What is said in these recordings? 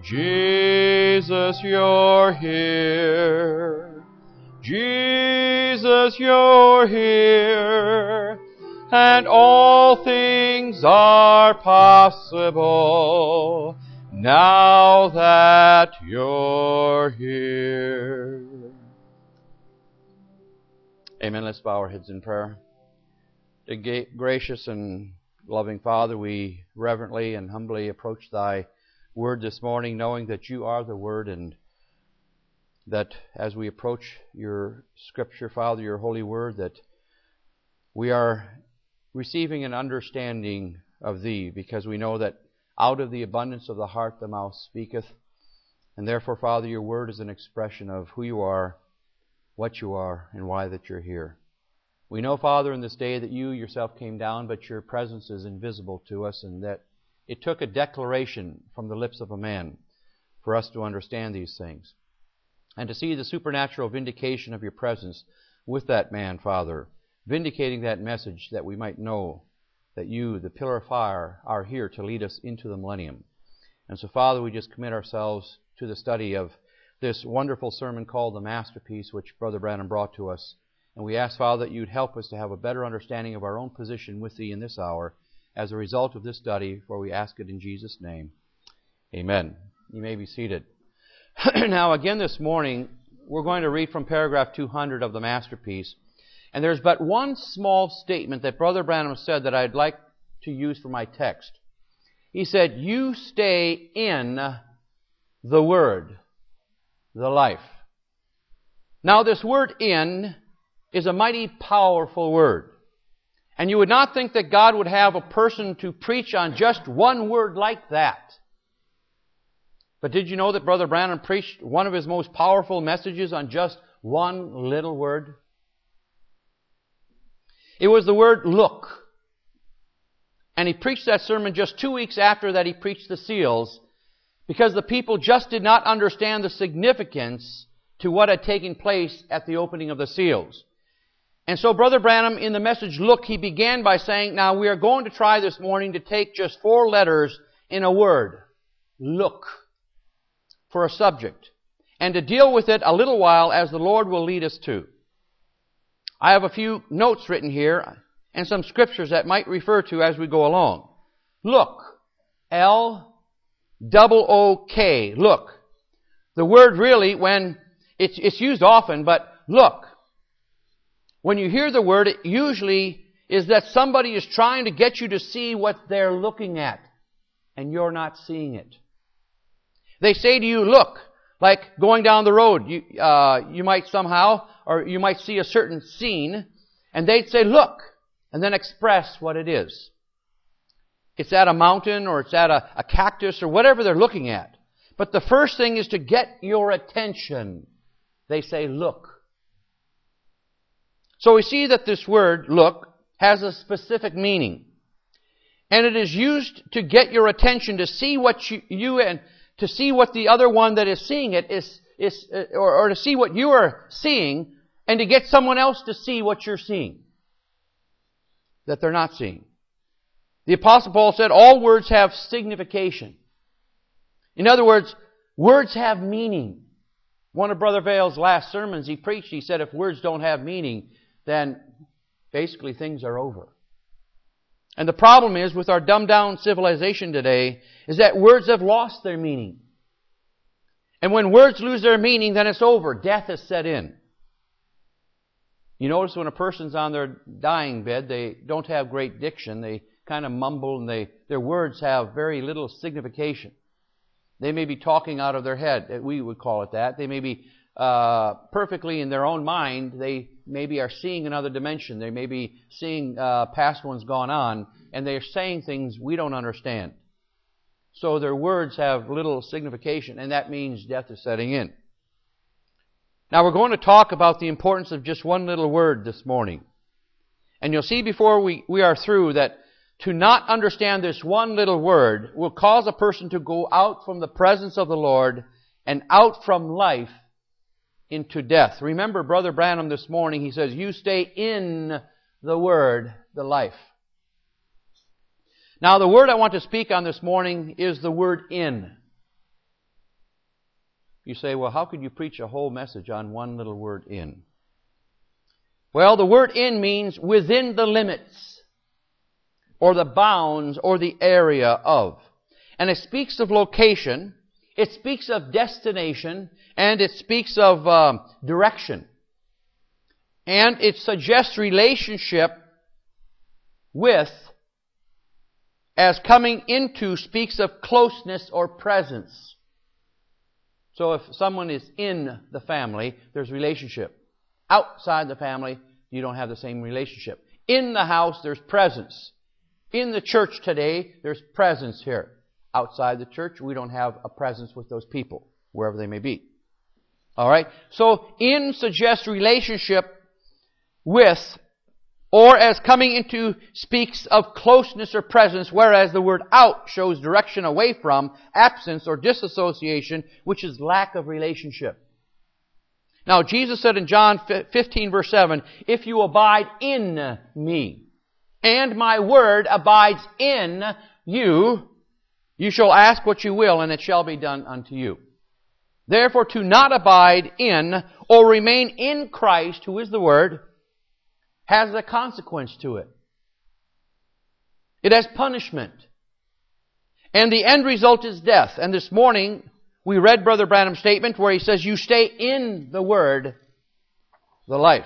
Jesus, you're here. Jesus, you're here. And all things are possible now that you're here. Amen. Let's bow our heads in prayer. Dear gracious and loving Father, we reverently and humbly approach Thy Word this morning, knowing that You are the Word, and that as we approach Your Scripture, Father, Your holy Word, that we are receiving an understanding of Thee, because we know that out of the abundance of the heart the mouth speaketh. And therefore, Father, Your Word is an expression of who You are, what You are, and why that You're here. We know, Father, in this day that You Yourself came down, but Your presence is invisible to us, and that it took a declaration from the lips of a man for us to understand these things. And to see the supernatural vindication of Your presence with that man, Father, vindicating that message that we might know that You, the pillar of fire, are here to lead us into the millennium. And so, Father, we just commit ourselves to the study of this wonderful sermon called The Masterpiece, which Brother Branham brought to us. And we ask, Father, that You'd help us to have a better understanding of our own position with Thee in this hour as a result of this study, for we ask it in Jesus' name. Amen. You may be seated. Now, again this morning, we're going to read from paragraph 200 of The Masterpiece. And there's but one small statement that Brother Branham said that I'd like to use for my text. He said, "You stay in the Word, the life." Now, this word "in" is a mighty powerful word. And you would not think that God would have a person to preach on just one word like that. But did you know that Brother Branham preached one of his most powerful messages on just one little word? It was the word "look." And he preached that sermon just 2 weeks after that he preached the seals, because the people just did not understand the significance to what had taken place at the opening of the seals. And so Brother Branham, in the message "Look," he began by saying, now we are going to try this morning to take just 4 letters in a word, look, for a subject, and to deal with it a little while as the Lord will lead us to. I have a few notes written here and some scriptures that might refer to as we go along. Look, L-O-O-K, look. The word really, when it's used often, but look. When you hear the word, it usually is that somebody is trying to get you to see what they're looking at, and you're not seeing it. They say to you, look, like going down the road. You might somehow, or you might see a certain scene, and they'd say, look, and then express what it is. It's at a mountain, or it's at a cactus, or whatever they're looking at. But the first thing is to get your attention. They say, look. So we see that this word, look, has a specific meaning. And it is used to get your attention to see what you and to see what the other one that is seeing it is or to see what you are seeing, and to get someone else to see what you're seeing that they're not seeing. The Apostle Paul said all words have signification. In other words, words have meaning. One of Brother Vale's last sermons he preached, he said if words don't have meaning, then basically things are over. And the problem is with our dumbed-down civilization today is that words have lost their meaning. And when words lose their meaning, then it's over. Death has set in. You notice when a person's on their dying bed, they don't have great diction. They kind of mumble, and their words have very little signification. They may be talking out of their head. We would call it that. They may be perfectly in their own mind. They maybe are seeing another dimension. They may be seeing past ones gone on, and they're saying things we don't understand. So their words have little signification, and that means death is setting in. Now we're going to talk about the importance of just one little word this morning. And you'll see before we are through that to not understand this one little word will cause a person to go out from the presence of the Lord and out from life into death. Remember Brother Branham this morning, he says, you stay in the Word, the life. Now the word I want to speak on this morning is the word in. You say, well, how could you preach a whole message on one little word, in? Well, the word in means within the limits, or the bounds, or the area of. And it speaks of location, it speaks of destination, and it speaks of direction. And it suggests relationship with, as coming into, speaks of closeness or presence. So if someone is in the family, there's relationship. Outside the family, you don't have the same relationship. In the house, there's presence. In the church today, there's presence here. Outside the church, we don't have a presence with those people, wherever they may be. All right? So, in suggests relationship with, or as coming into speaks of closeness or presence, whereas the word out shows direction away from, absence or disassociation, which is lack of relationship. Now, Jesus said in John 15 verse 7, if you abide in me, and my word abides in you, you shall ask what you will, and it shall be done unto you. Therefore, to not abide in, or remain in Christ, who is the Word, has a consequence to it. It has punishment. And the end result is death. And this morning, we read Brother Branham's statement where he says, you stay in the Word, the life.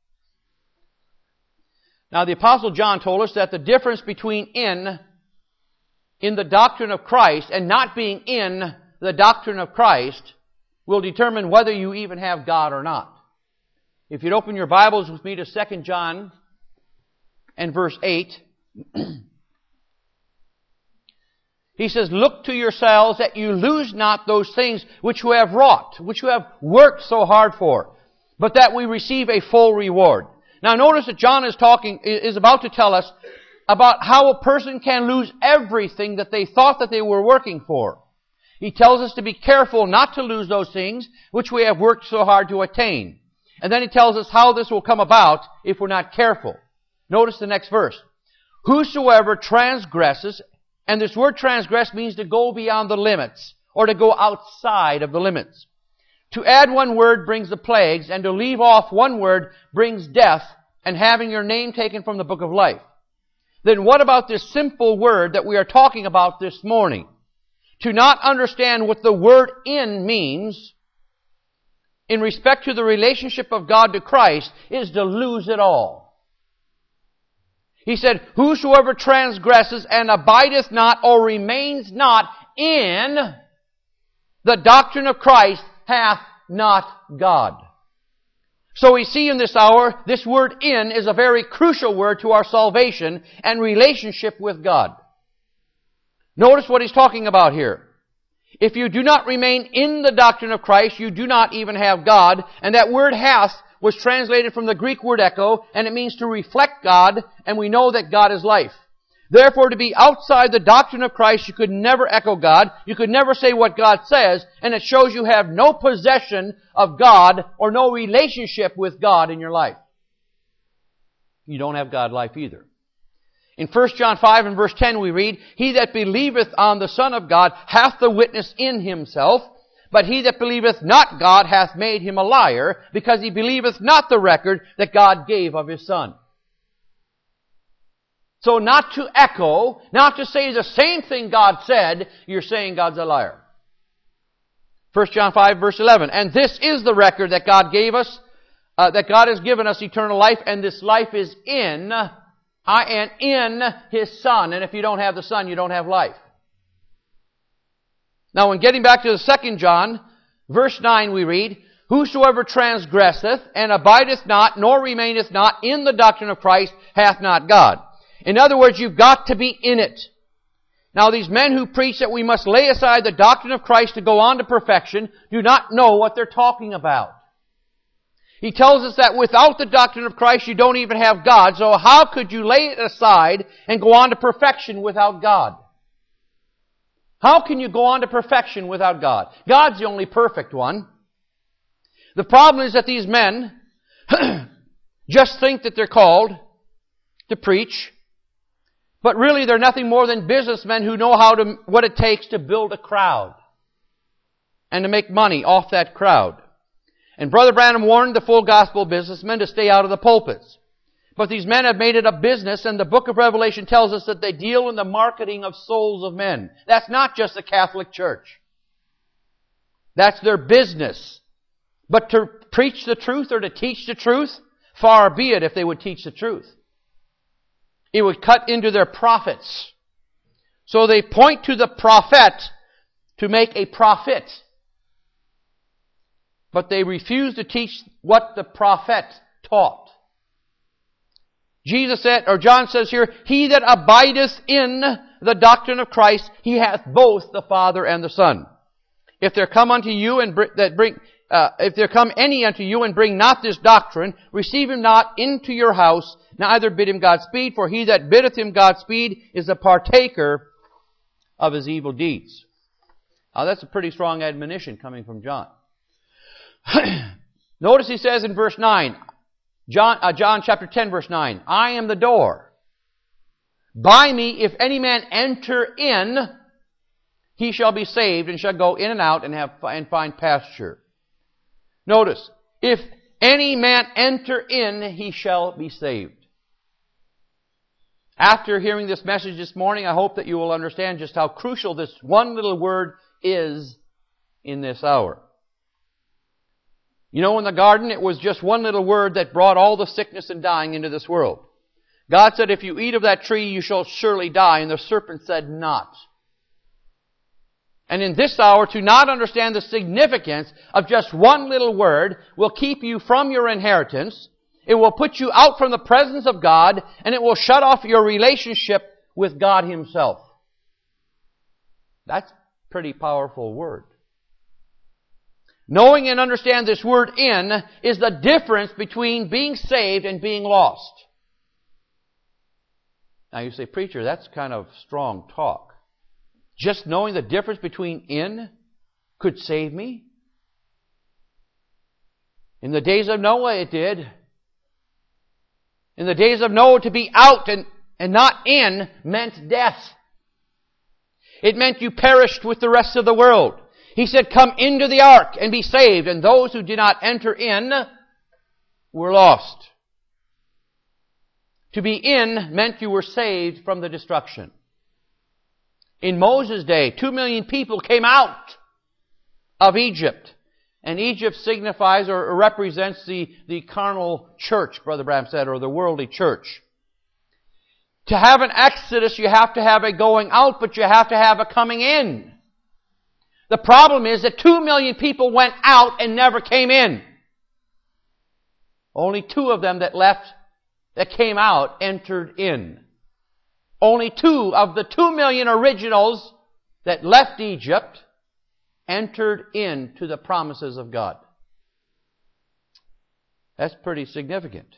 Now, the Apostle John told us that the difference between in the doctrine of Christ and not being in the doctrine of Christ will determine whether you even have God or not. If you'd open your Bibles with me to 2 John and verse 8, he says, look to yourselves that you lose not those things which you have wrought, which you have worked so hard for, but that we receive a full reward. Now notice that John is about to tell us about how a person can lose everything that they thought that they were working for. He tells us to be careful not to lose those things which we have worked so hard to attain. And then he tells us how this will come about if we're not careful. Notice the next verse. Whosoever transgresses, and this word transgress means to go beyond the limits, or to go outside of the limits. To add one word brings the plagues, and to leave off one word brings death, and having your name taken from the book of life. Then what about this simple word that we are talking about this morning? To not understand what the word in means in respect to the relationship of God to Christ is to lose it all. He said, whosoever transgresses and abideth not or remains not in the doctrine of Christ hath not God. So we see in this hour, this word in is a very crucial word to our salvation and relationship with God. Notice what he's talking about here. If you do not remain in the doctrine of Christ, you do not even have God. And that word hath was translated from the Greek word echo, and it means to reflect God, and we know that God is life. Therefore, to be outside the doctrine of Christ, you could never echo God. You could never say what God says, and it shows you have no possession of God or no relationship with God in your life. You don't have God life either. In 1 John 5 and verse 10 we read, he that believeth on the Son of God hath the witness in himself, but he that believeth not God hath made him a liar, because he believeth not the record that God gave of his Son. So not to echo, not to say the same thing God said, you're saying God's a liar. 1 John 5 verse 11, and this is the record that God gave us, that God has given us eternal life, and this life is in His Son. And if you don't have the Son, you don't have life. Now, when getting back to the 2 John, verse 9 we read, whosoever transgresseth and abideth not, nor remaineth not in the doctrine of Christ, hath not God. In other words, you've got to be in it. Now, these men who preach that we must lay aside the doctrine of Christ to go on to perfection do not know what they're talking about. He tells us that without the doctrine of Christ, you don't even have God. So how could you lay it aside and go on to perfection without God? How can you go on to perfection without God? God's the only perfect one. The problem is that these men just think that they're called to preach, but really they're nothing more than businessmen who know what it takes to build a crowd. and to make money off that crowd. And Brother Branham warned the full gospel businessmen to stay out of the pulpits. But these men have made it a business, and the book of Revelation tells us that they deal in the marketing of souls of men. That's not just the Catholic Church. That's their business. But to preach the truth or to teach the truth, far be it if they would teach the truth. It would cut into their profits. So they point to the prophet to make a profit. But they refuse to teach what the prophet taught. Jesus said, or John says here, he that abideth in the doctrine of Christ, he hath both the Father and the Son. If there come unto you if there come any unto you and bring not this doctrine, receive him not into your house, neither bid him Godspeed, for he that biddeth him Godspeed is a partaker of his evil deeds. Now that's a pretty strong admonition coming from John. Notice he says in verse 9, John chapter 10 verse 9, I am the door. By me, if any man enter in, he shall be saved and shall go in and out and find pasture. Notice, if any man enter in, he shall be saved. After hearing this message this morning, I hope that you will understand just how crucial this one little word is in this hour. You know, in the garden, it was just one little word that brought all the sickness and dying into this world. God said, if you eat of that tree, you shall surely die. And the serpent said, not. And in this hour, to not understand the significance of just one little word will keep you from your inheritance. It will put you out from the presence of God, and it will shut off your relationship with God Himself. That's a pretty powerful word. Knowing and understand this word in is the difference between being saved and being lost. Now you say, preacher, that's kind of strong talk. Just knowing the difference between in could save me? In the days of Noah it did. In the days of Noah, to be out and not in meant death. It meant you perished with the rest of the world. He said, come into the ark and be saved. And those who did not enter in were lost. To be in meant you were saved from the destruction. In Moses' day, 2 million people came out of Egypt. And Egypt signifies or represents the carnal church, Brother Branham said, or the worldly church. To have an exodus, you have to have a going out, but you have to have a coming in. The problem is that 2 million people went out and never came in. Only 2 of them that came out, entered in. Only 2 of the 2 million originals that left Egypt entered into the promises of God. That's pretty significant.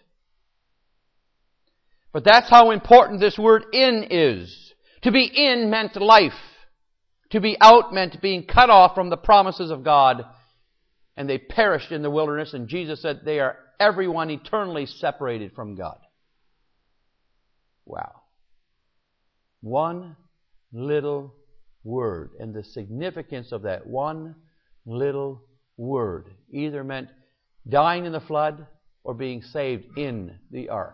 But that's how important this word in is. To be in meant life. To be out meant being cut off from the promises of God. And they perished in the wilderness. And Jesus said they are everyone eternally separated from God. Wow. One little word. And the significance of that one little word either meant dying in the flood or being saved in the ark.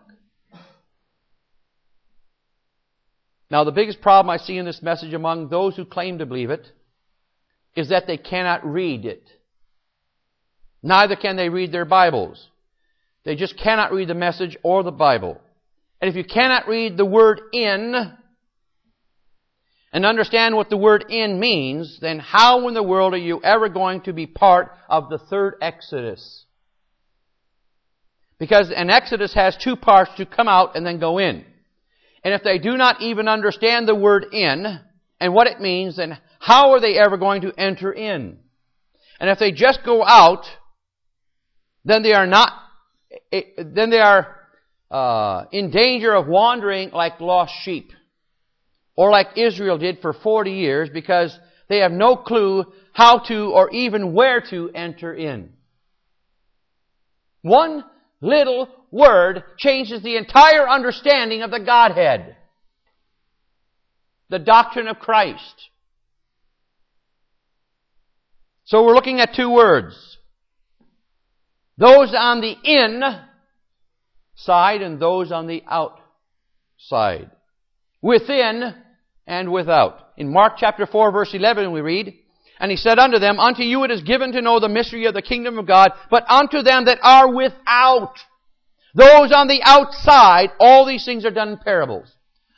Now, the biggest problem I see in this message among those who claim to believe it is that they cannot read it. Neither can they read their Bibles. They just cannot read the message or the Bible. And if you cannot read the word in and understand what the word in means, then how in the world are you ever going to be part of the third Exodus? Because an Exodus has 2 parts, to come out and then go in. And if they do not even understand the word in and what it means, then how are they ever going to enter in? And if they just go out, then they are in danger of wandering like lost sheep. Or like Israel did for 40 years, because they have no clue how to or even where to enter in. One little word changes the entire understanding of the Godhead. The doctrine of Christ. So we're looking at two words. Those on the in side and those on the outside. Within and without. In Mark chapter 4 verse 11 we read, "And he said unto them, Unto you it is given to know the mystery of the kingdom of God, but unto them that are without, those on the outside, all these things are done in parables."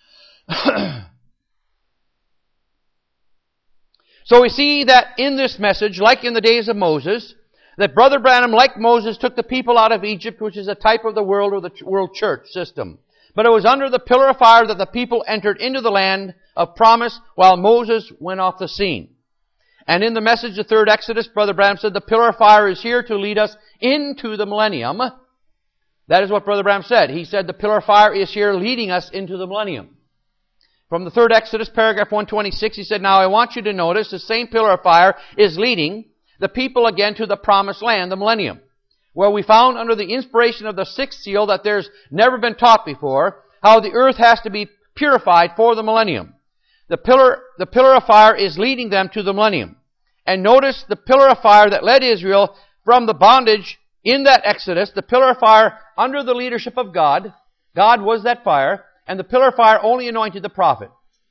So we see that in this message, like in the days of Moses, that Brother Branham, like Moses, took the people out of Egypt, which is a type of the world or the world church system. But it was under the pillar of fire that the people entered into the land of promise while Moses went off the scene. And in the message, the third Exodus, Brother Branham said the pillar of fire is here to lead us into the millennium. That is what Brother Branham said. He said the pillar of fire is here leading us into the millennium. From the third Exodus, paragraph 126, he said, "Now I want you to notice the same pillar of fire is leading the people again to the promised land, the millennium, where we found under the inspiration of the sixth seal that there's never been taught before how the earth has to be purified for the millennium. The pillar of fire is leading them to the millennium. And notice the pillar of fire that led Israel from the bondage in that Exodus, the pillar of fire under the leadership of God. God was that fire. And the pillar of fire only anointed the prophet.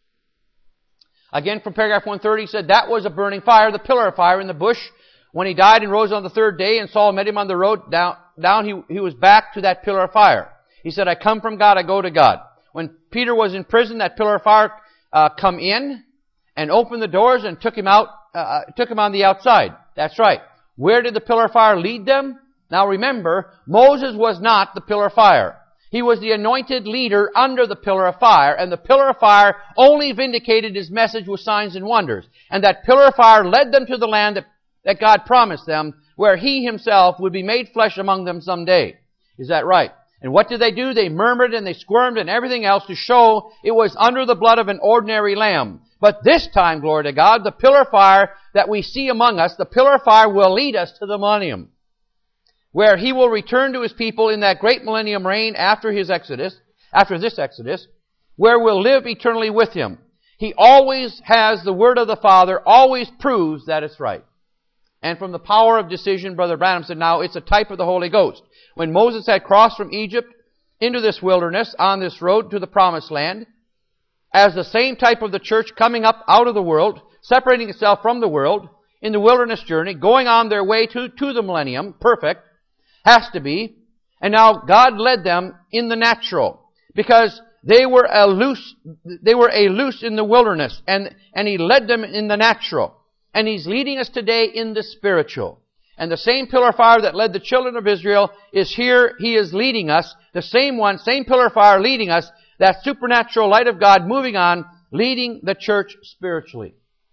Again, from paragraph 130, he said that was a burning fire, the pillar of fire in the bush. When he died and rose on the third day and Saul met him on the road down, he was back to that pillar of fire. He said, I come from God, I go to God. When Peter was in prison, that pillar of fire come in and opened the doors and took him out, took him on the outside. That's right. Where did the pillar of fire lead them? Now remember, Moses was not the pillar of fire. He was the anointed leader under the pillar of fire, and the pillar of fire only vindicated his message with signs and wonders. And that pillar of fire led them to the land that God promised them, where He Himself would be made flesh among them someday. Is that right? And what did they do? They murmured and they squirmed and everything else to show it was under the blood of an ordinary lamb. But this time, glory to God, the pillar of fire that we see among us, the pillar of fire will lead us to the millennium, where He will return to His people in that great millennium reign after this Exodus, where we'll live eternally with Him. He always has the word of the Father, always proves that it's right. And from the power of decision, Brother Branham said, now it's a type of the Holy Ghost. When Moses had crossed from Egypt into this wilderness on this road to the promised land, as the same type of the church coming up out of the world, separating itself from the world, in the wilderness journey, going on their way to the millennium, perfect, has to be. And now God led them in the natural, because they were a loose in the wilderness, and He led them in the natural. And He's leading us today in the spiritual. And the same pillar of fire that led the children of Israel is here. He is leading us. The same one, same pillar of fire leading us. That supernatural light of God moving on, leading the church spiritually.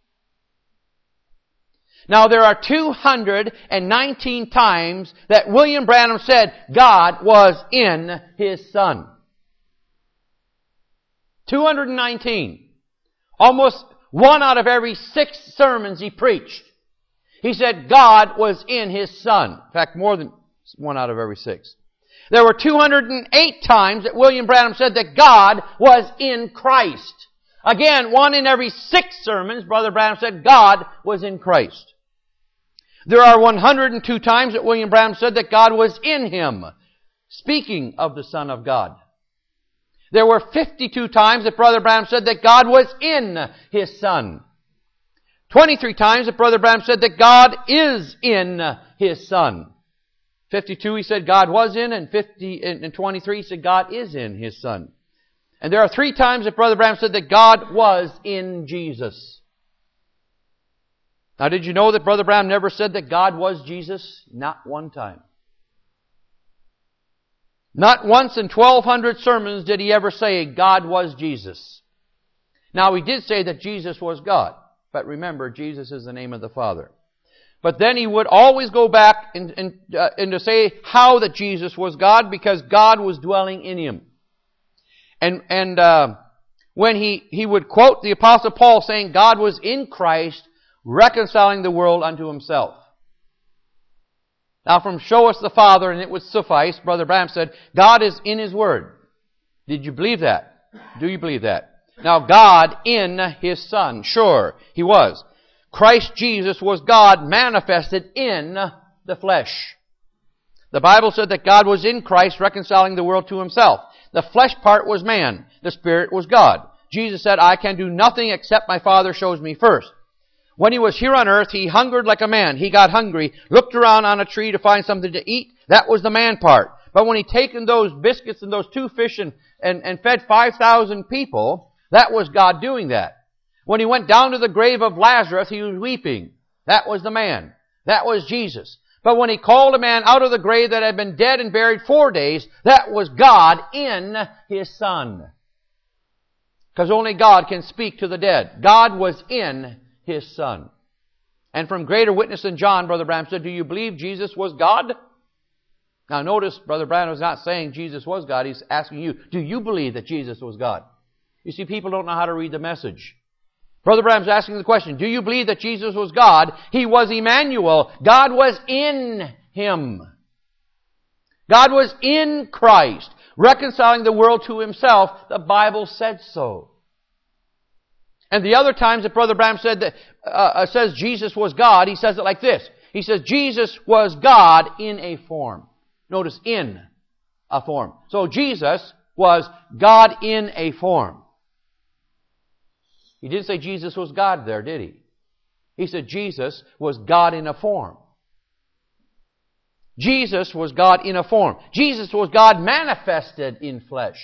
Now there are 219 times that William Branham said God was in His Son. 219. Almost 1 out of every 6 sermons he preached, he said God was in His Son. In fact, more than 1 out of every 6. There were 208 times that William Branham said that God was in Christ. Again, 1 in every 6 sermons, Brother Branham said God was in Christ. There are 102 times that William Branham said that God was in Him, speaking of the Son of God. There were 52 times that Brother Branham said that God was in His Son. 23 times that Brother Branham said that God is in His Son. 52 he said God was in, and 23 he said God is in His Son. And there are 3 times that Brother Branham said that God was in Jesus. Now, did you know that Brother Branham never said that God was Jesus? Not one time. Not once in 1,200 sermons did he ever say God was Jesus. Now, he did say that Jesus was God. But remember, Jesus is the name of the Father. But then he would always go back and to say how that Jesus was God, because God was dwelling in Him. And when he would quote the Apostle Paul saying God was in Christ, reconciling the world unto Himself. Now from show us the Father and it would suffice, Brother Branham said, God is in His Word. Did you believe that? Do you believe that? Now God in His Son. Sure, He was. Christ Jesus was God manifested in the flesh. The Bible said that God was in Christ reconciling the world to Himself. The flesh part was man. The Spirit was God. Jesus said, I can do nothing except my Father shows me first. When He was here on earth, He hungered like a man. He got hungry, looked around on a tree to find something to eat. That was the man part. But when He taken those biscuits and those 2 fish and fed 5,000 people, that was God doing that. When He went down to the grave of Lazarus, He was weeping. That was the man. That was Jesus. But when He called a man out of the grave that had been dead and buried 4 days, that was God in His Son. Because only God can speak to the dead. God was in His Son. And from greater witness than John, Brother Branham said, do you believe Jesus was God? Now notice, Brother Branham is not saying Jesus was God. He's asking you, do you believe that Jesus was God? You see, people don't know how to read the message. Brother Branham's asking the question, do you believe that Jesus was God? He was Emmanuel. God was in Him. God was in Christ, reconciling the world to Himself. The Bible said so. And the other times that Brother Branham said that says Jesus was God, he says it like this. He says Jesus was God in a form. Notice, in a form. So Jesus was God in a form. He didn't say Jesus was God there, did He? He said Jesus was God in a form. Jesus was God in a form. Jesus was God manifested in flesh.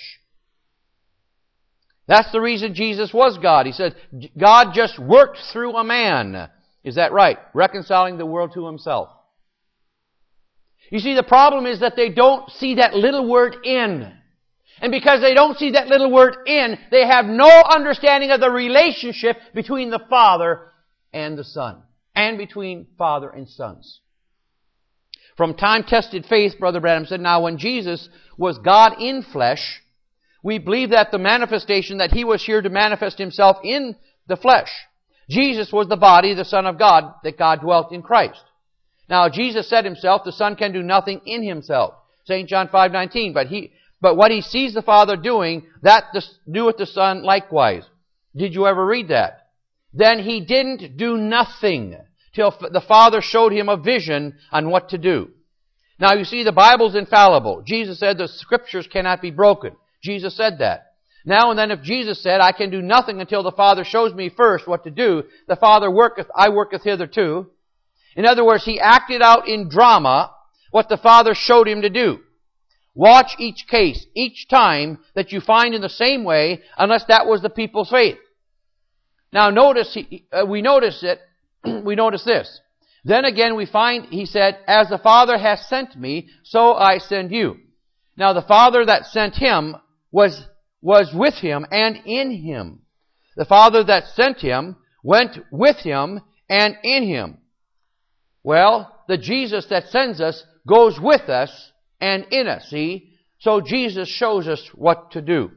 That's the reason Jesus was God. He said God just worked through a man. Is that right? Reconciling the world to Himself. You see, the problem is that they don't see that little word in. And because they don't see that little word in, they have no understanding of the relationship between the Father and the Son, and between Father and sons. From time-tested faith, Brother Branham said, now when Jesus was God in flesh, we believe that the manifestation that He was here to manifest Himself in the flesh. Jesus was the body, the Son of God, that God dwelt in Christ. Now Jesus said Himself, the Son can do nothing in Himself. St. John 5:19, But what He sees the Father doing, that doeth the Son likewise. Did you ever read that? Then He didn't do nothing till the Father showed Him a vision on what to do. Now you see, the Bible's infallible. Jesus said the Scriptures cannot be broken. Jesus said that. Now and then if Jesus said, I can do nothing until the Father shows me first what to do, the Father worketh, I worketh hitherto. In other words, He acted out in drama what the Father showed Him to do. Watch each case, each time that you find in the same way, unless that was the people's faith. Now notice, we notice this. Then again we find, He said, as the Father has sent me, so I send you. Now the Father that sent Him was with Him and in Him. The Father that sent Him went with Him and in Him. Well, the Jesus that sends us goes with us and in us, see? So Jesus shows us what to do.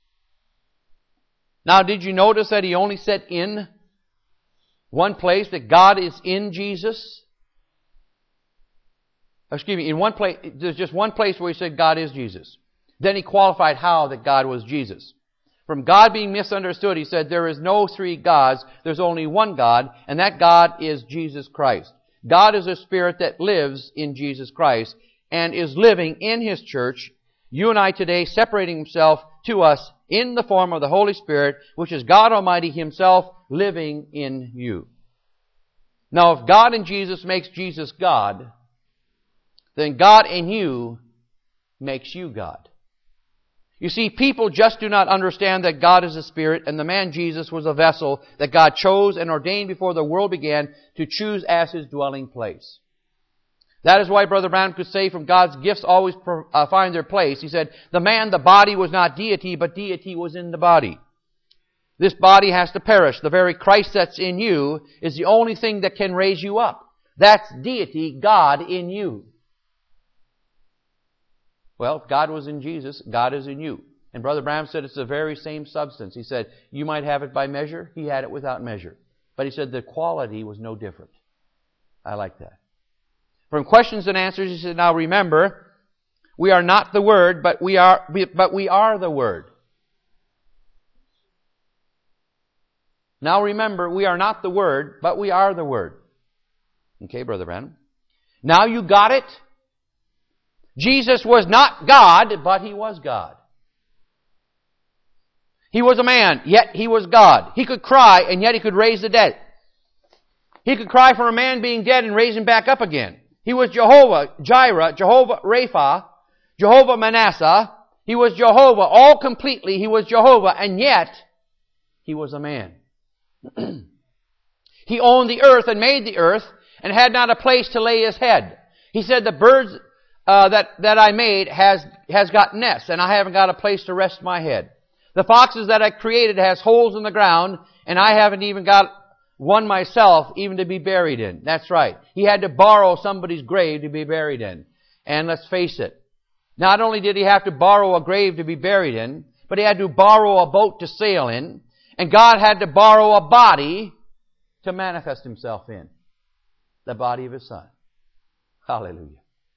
Now, did you notice that He only said in one place, that God is in Jesus? Excuse me, in one place, there's just one place where He said God is Jesus. Then He qualified how that God was Jesus. From God being misunderstood, He said there is no 3 gods, there's only one God, and that God is Jesus Christ. God is a Spirit that lives in Jesus Christ and is living in His church, you and I today, separating Himself to us in the form of the Holy Spirit, which is God Almighty Himself living in you. Now, if God in Jesus makes Jesus God, then God in you makes you God. You see, people just do not understand that God is a Spirit, and the man Jesus was a vessel that God chose and ordained before the world began to choose as His dwelling place. That is why Brother Branham could say from God's gifts always find their place. He said, the body was not deity, but deity was in the body. This body has to perish. The very Christ that's in you is the only thing that can raise you up. That's deity, God in you. Well, if God was in Jesus, God is in you. And Brother Branham said it's the very same substance. He said, you might have it by measure. He had it without measure. But he said the quality was no different. I like that. From questions and answers, he said, now remember, we are not the Word, but we are the Word. Now remember, we are not the Word, but we are the Word. Okay, Brother Branham? Now you got it? Jesus was not God, but He was God. He was a man, yet He was God. He could cry, and yet He could raise the dead. He could cry for a man being dead and raise him back up again. He was Jehovah Jireh, Jehovah Rapha, Jehovah Manasseh. He was Jehovah. All completely He was Jehovah, and yet He was a man. He owned the earth and made the earth and had not a place to lay His head. He said, the birds that I made has got nests, and I haven't got a place to rest my head. The foxes that I created has holes in the ground, and I haven't even got one myself even to be buried in. That's right. He had to borrow somebody's grave to be buried in. And let's face it, not only did He have to borrow a grave to be buried in, but He had to borrow a boat to sail in, and God had to borrow a body to manifest Himself in. The body of His Son. Hallelujah.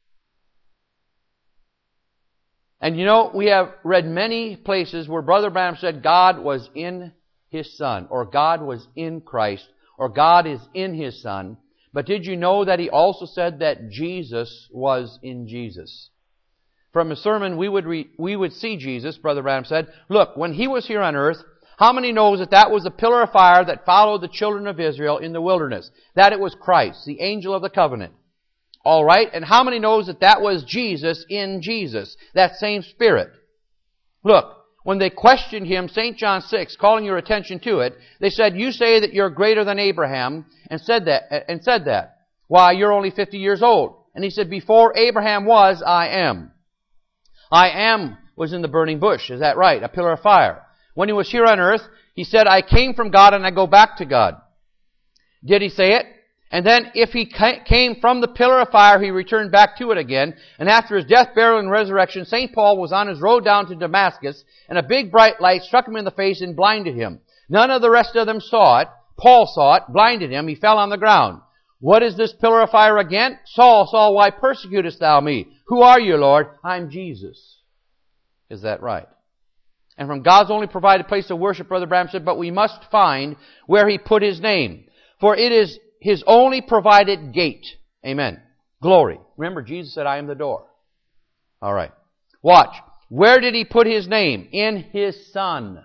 And you know, we have read many places where Brother Branham said God was in His Son, or God was in Christ, or God is in His Son. But did you know that he also said that Jesus was in Jesus? From a sermon, we would see Jesus, Brother Branham said, look, when He was here on earth, how many knows that that was the pillar of fire that followed the children of Israel in the wilderness? That it was Christ, the angel of the covenant. All right? And how many knows that that was Jesus in Jesus, that same Spirit? Look, when they questioned Him, St. John 6, calling your attention to it, they said, you say that you're greater than Abraham, and said that. Why, you're only 50 years old. And He said, before Abraham was, I am. I am was in the burning bush. Is that right? A pillar of fire. When He was here on earth, He said, I came from God and I go back to God. Did He say it? And then if He came from the pillar of fire, He returned back to it again. And after His death, burial, and resurrection, St. Paul was on his road down to Damascus, and a big bright light struck him in the face and blinded him. None of the rest of them saw it. Paul saw it, blinded him. He fell on the ground. What is this pillar of fire again? Saul, Saul, why persecutest thou me? Who are you, Lord? I'm Jesus. Is that right? And from God's only provided place of worship, Brother Branham said, but we must find where He put His name. For it is His only provided gate. Amen. Glory. Remember, Jesus said, I am the door. All right. Watch. Where did He put His name? In His Son.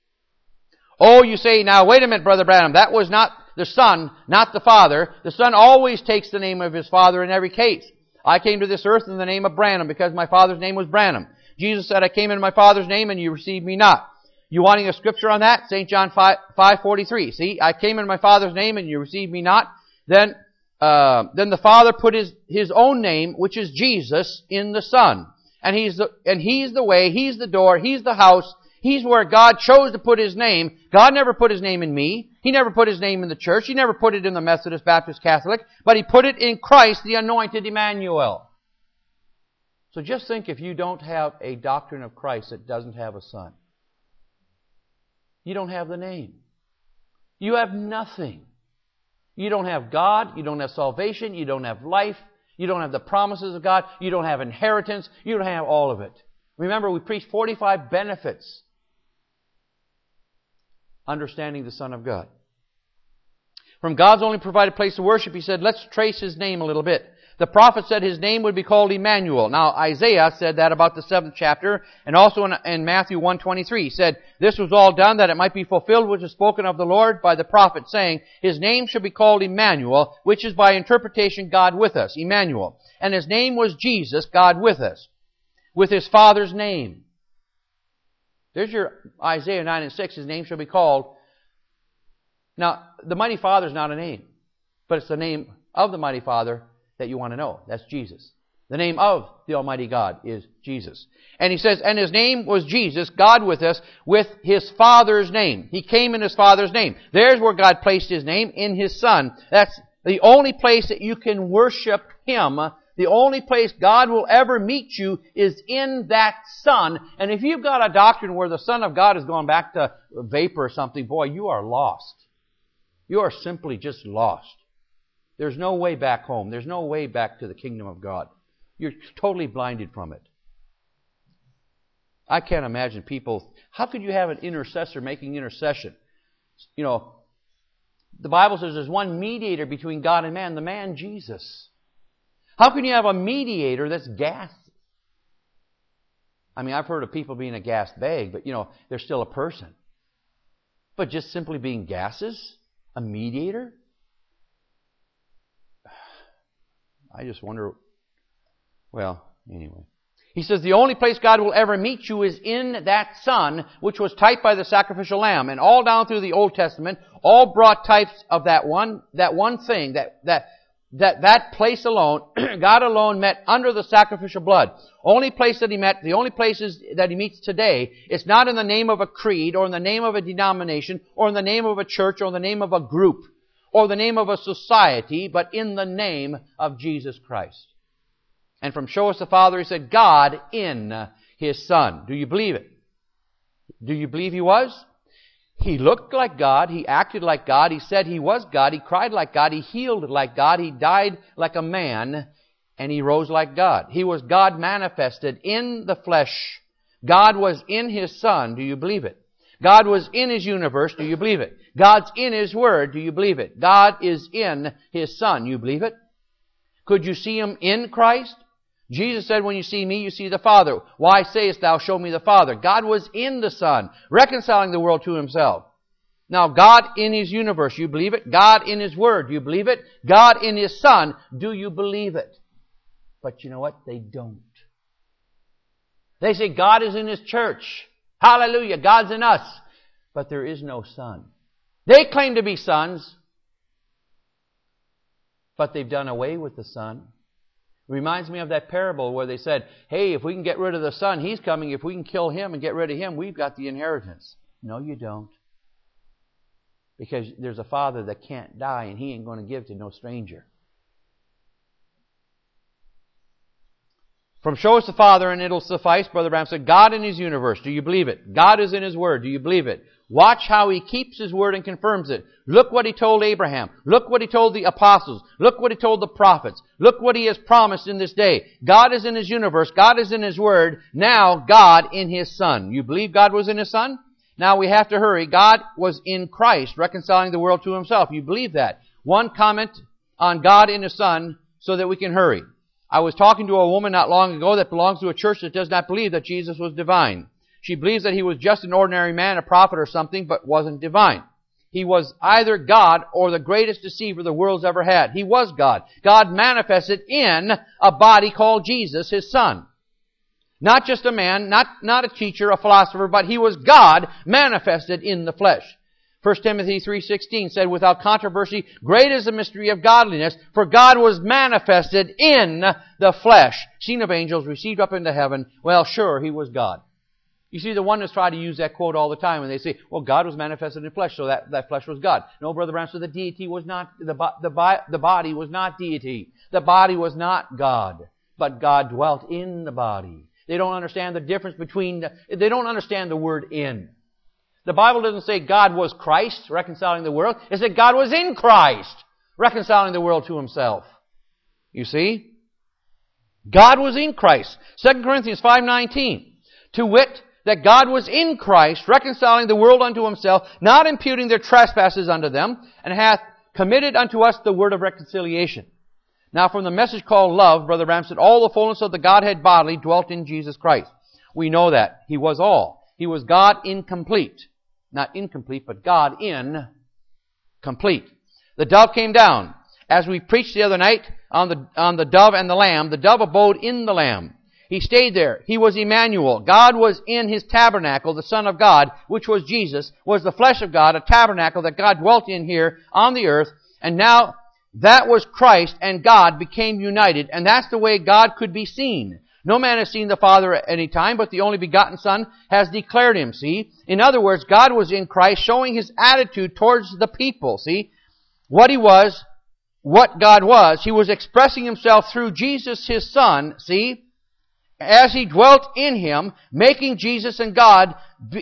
Oh, you say, now wait a minute, Brother Branham. That was not the Son, not the Father. The Son always takes the name of His Father in every case. I came to this earth in the name of Branham because my Father's name was Branham. Jesus said, I came in my Father's name and you received me not. You wanting a scripture on that? St. John 5:43. See, I came in my Father's name and you received me not. Then the Father put His own name, which is Jesus, in the Son. And He's the way, He's the door, He's the house, He's where God chose to put His name. God never put His name in me. He never put His name in the church. He never put it in the Methodist, Baptist, Catholic. But He put it in Christ, the anointed Emmanuel. So just think if you don't have a doctrine of Christ that doesn't have a Son. You don't have the name. You have nothing. You don't have God. You don't have salvation. You don't have life. You don't have the promises of God. You don't have inheritance. You don't have all of it. Remember, we preached 45 benefits. Understanding the Son of God. From God's only provided place of worship, He said, let's trace His name a little bit. The prophet said His name would be called Emmanuel. Now, Isaiah said that about the 7th chapter, and also in Matthew 1:23. He said, this was all done that it might be fulfilled which is spoken of the Lord by the prophet, saying, His name shall be called Emmanuel, which is by interpretation God with us, Emmanuel. And His name was Jesus, God with us, with His Father's name. There's your Isaiah 9:6. His name shall be called. Now, the Mighty Father is not a name, but it's the name of the Mighty Father that you want to know. That's Jesus. The name of the Almighty God is Jesus. And He says, and His name was Jesus, God with us, with His Father's name. He came in His Father's name. There's where God placed His name, in His Son. That's the only place that you can worship Him. The only place God will ever meet you is in that Son. And if you've got a doctrine where the Son of God has gone back to vapor or something, boy, you are lost. You are simply just lost. There's no way back home. There's no way back to the kingdom of God. You're totally blinded from it. I can't imagine people... How could you have an intercessor making intercession? You know, The Bible says there's one mediator between God and man, the man Jesus. How can you have a mediator that's gas? I mean, I've heard of people being a gas bag, but they're still a person. But just simply being gases? A mediator? I just wonder. Well, anyway. He says the only place God will ever meet you is in that Son, which was typed by the sacrificial lamb. And all down through the Old Testament, all brought types of that one thing, that place alone. God alone met under the sacrificial blood. Only place that He met, the only places that He meets today, it's not in the name of a creed, or in the name of a denomination, or in the name of a church, or in the name of a group, or the name of a society, but in the name of Jesus Christ. And from Show Us the Father, He said, God in His Son. Do you believe it? Do you believe He was? He looked like God. He acted like God. He said He was God. He cried like God. He healed like God. He died like a man. And He rose like God. He was God manifested in the flesh. God was in His Son. Do you believe it? God was in His universe. Do you believe it? God's in His Word. Do you believe it? God is in His Son. You believe it? Could you see Him in Christ? Jesus said, when you see me, you see the Father. Why sayest thou, show me the Father? God was in the Son, reconciling the world to Himself. Now, God in His universe, you believe it? God in His Word, do you believe it? God in His Son, do you believe it? But you know what? They don't. They say God is in His church. Hallelujah, God's in us. But there is no Son. They claim to be sons, but they've done away with the Son. Reminds me of that parable where they said, hey, if we can get rid of the Son, He's coming. If we can kill Him and get rid of Him, we've got the inheritance. No, you don't. Because there's a Father that can't die, and He ain't going to give to no stranger. From Show Us the Father, and it'll suffice, Brother Branham said, God in His universe. Do you believe it? God is in His Word. Do you believe it? Watch how He keeps His Word and confirms it. Look what He told Abraham. Look what He told the apostles. Look what He told the prophets. Look what He has promised in this day. God is in His universe. God is in His Word. Now God in His Son. You believe God was in His Son? Now we have to hurry. God was in Christ, reconciling the world to Himself. You believe that? One comment on God in His Son so that we can hurry. I was talking to a woman not long ago that belongs to a church that does not believe that Jesus was divine. She believes that He was just an ordinary man, a prophet or something, but wasn't divine. He was either God or the greatest deceiver the world's ever had. He was God. God manifested in a body called Jesus, His Son. Not just a man, not a teacher, a philosopher, but He was God manifested in the flesh. 1 Timothy 3:16 said, without controversy, great is the mystery of godliness, for God was manifested in the flesh, seen of angels, received up into heaven. Well, sure, He was God. You see, the oneness try to use that quote all the time, and they say, well, God was manifested in flesh, so that flesh was God. No, Brother Branham said the deity was not, the body was not deity. The body was not God, but God dwelt in the body. They don't understand the difference between, they don't understand the word in. The Bible doesn't say God was Christ, reconciling the world. It said God was in Christ, reconciling the world to Himself. You see? God was in Christ. 2 Corinthians 5:19. To wit, that God was in Christ, reconciling the world unto Himself, not imputing their trespasses unto them, and hath committed unto us the word of reconciliation. Now from the message called love, Brother Branham said, all the fullness of the Godhead bodily dwelt in Jesus Christ. We know that. He was all. He was God incomplete. Not incomplete, but God in complete. The dove came down. As we preached the other night on the dove and the lamb, the dove abode in the lamb. He stayed there. He was Emmanuel. God was in His tabernacle. The Son of God, which was Jesus, was the flesh of God, a tabernacle that God dwelt in here on the earth. And now that was Christ, and God became united. And that's the way God could be seen. No man has seen the Father at any time, but the only begotten Son has declared Him, see? In other words, God was in Christ, showing His attitude towards the people, see? What He was, what God was, He was expressing Himself through Jesus, His Son, see? As He dwelt in Him, making Jesus and God,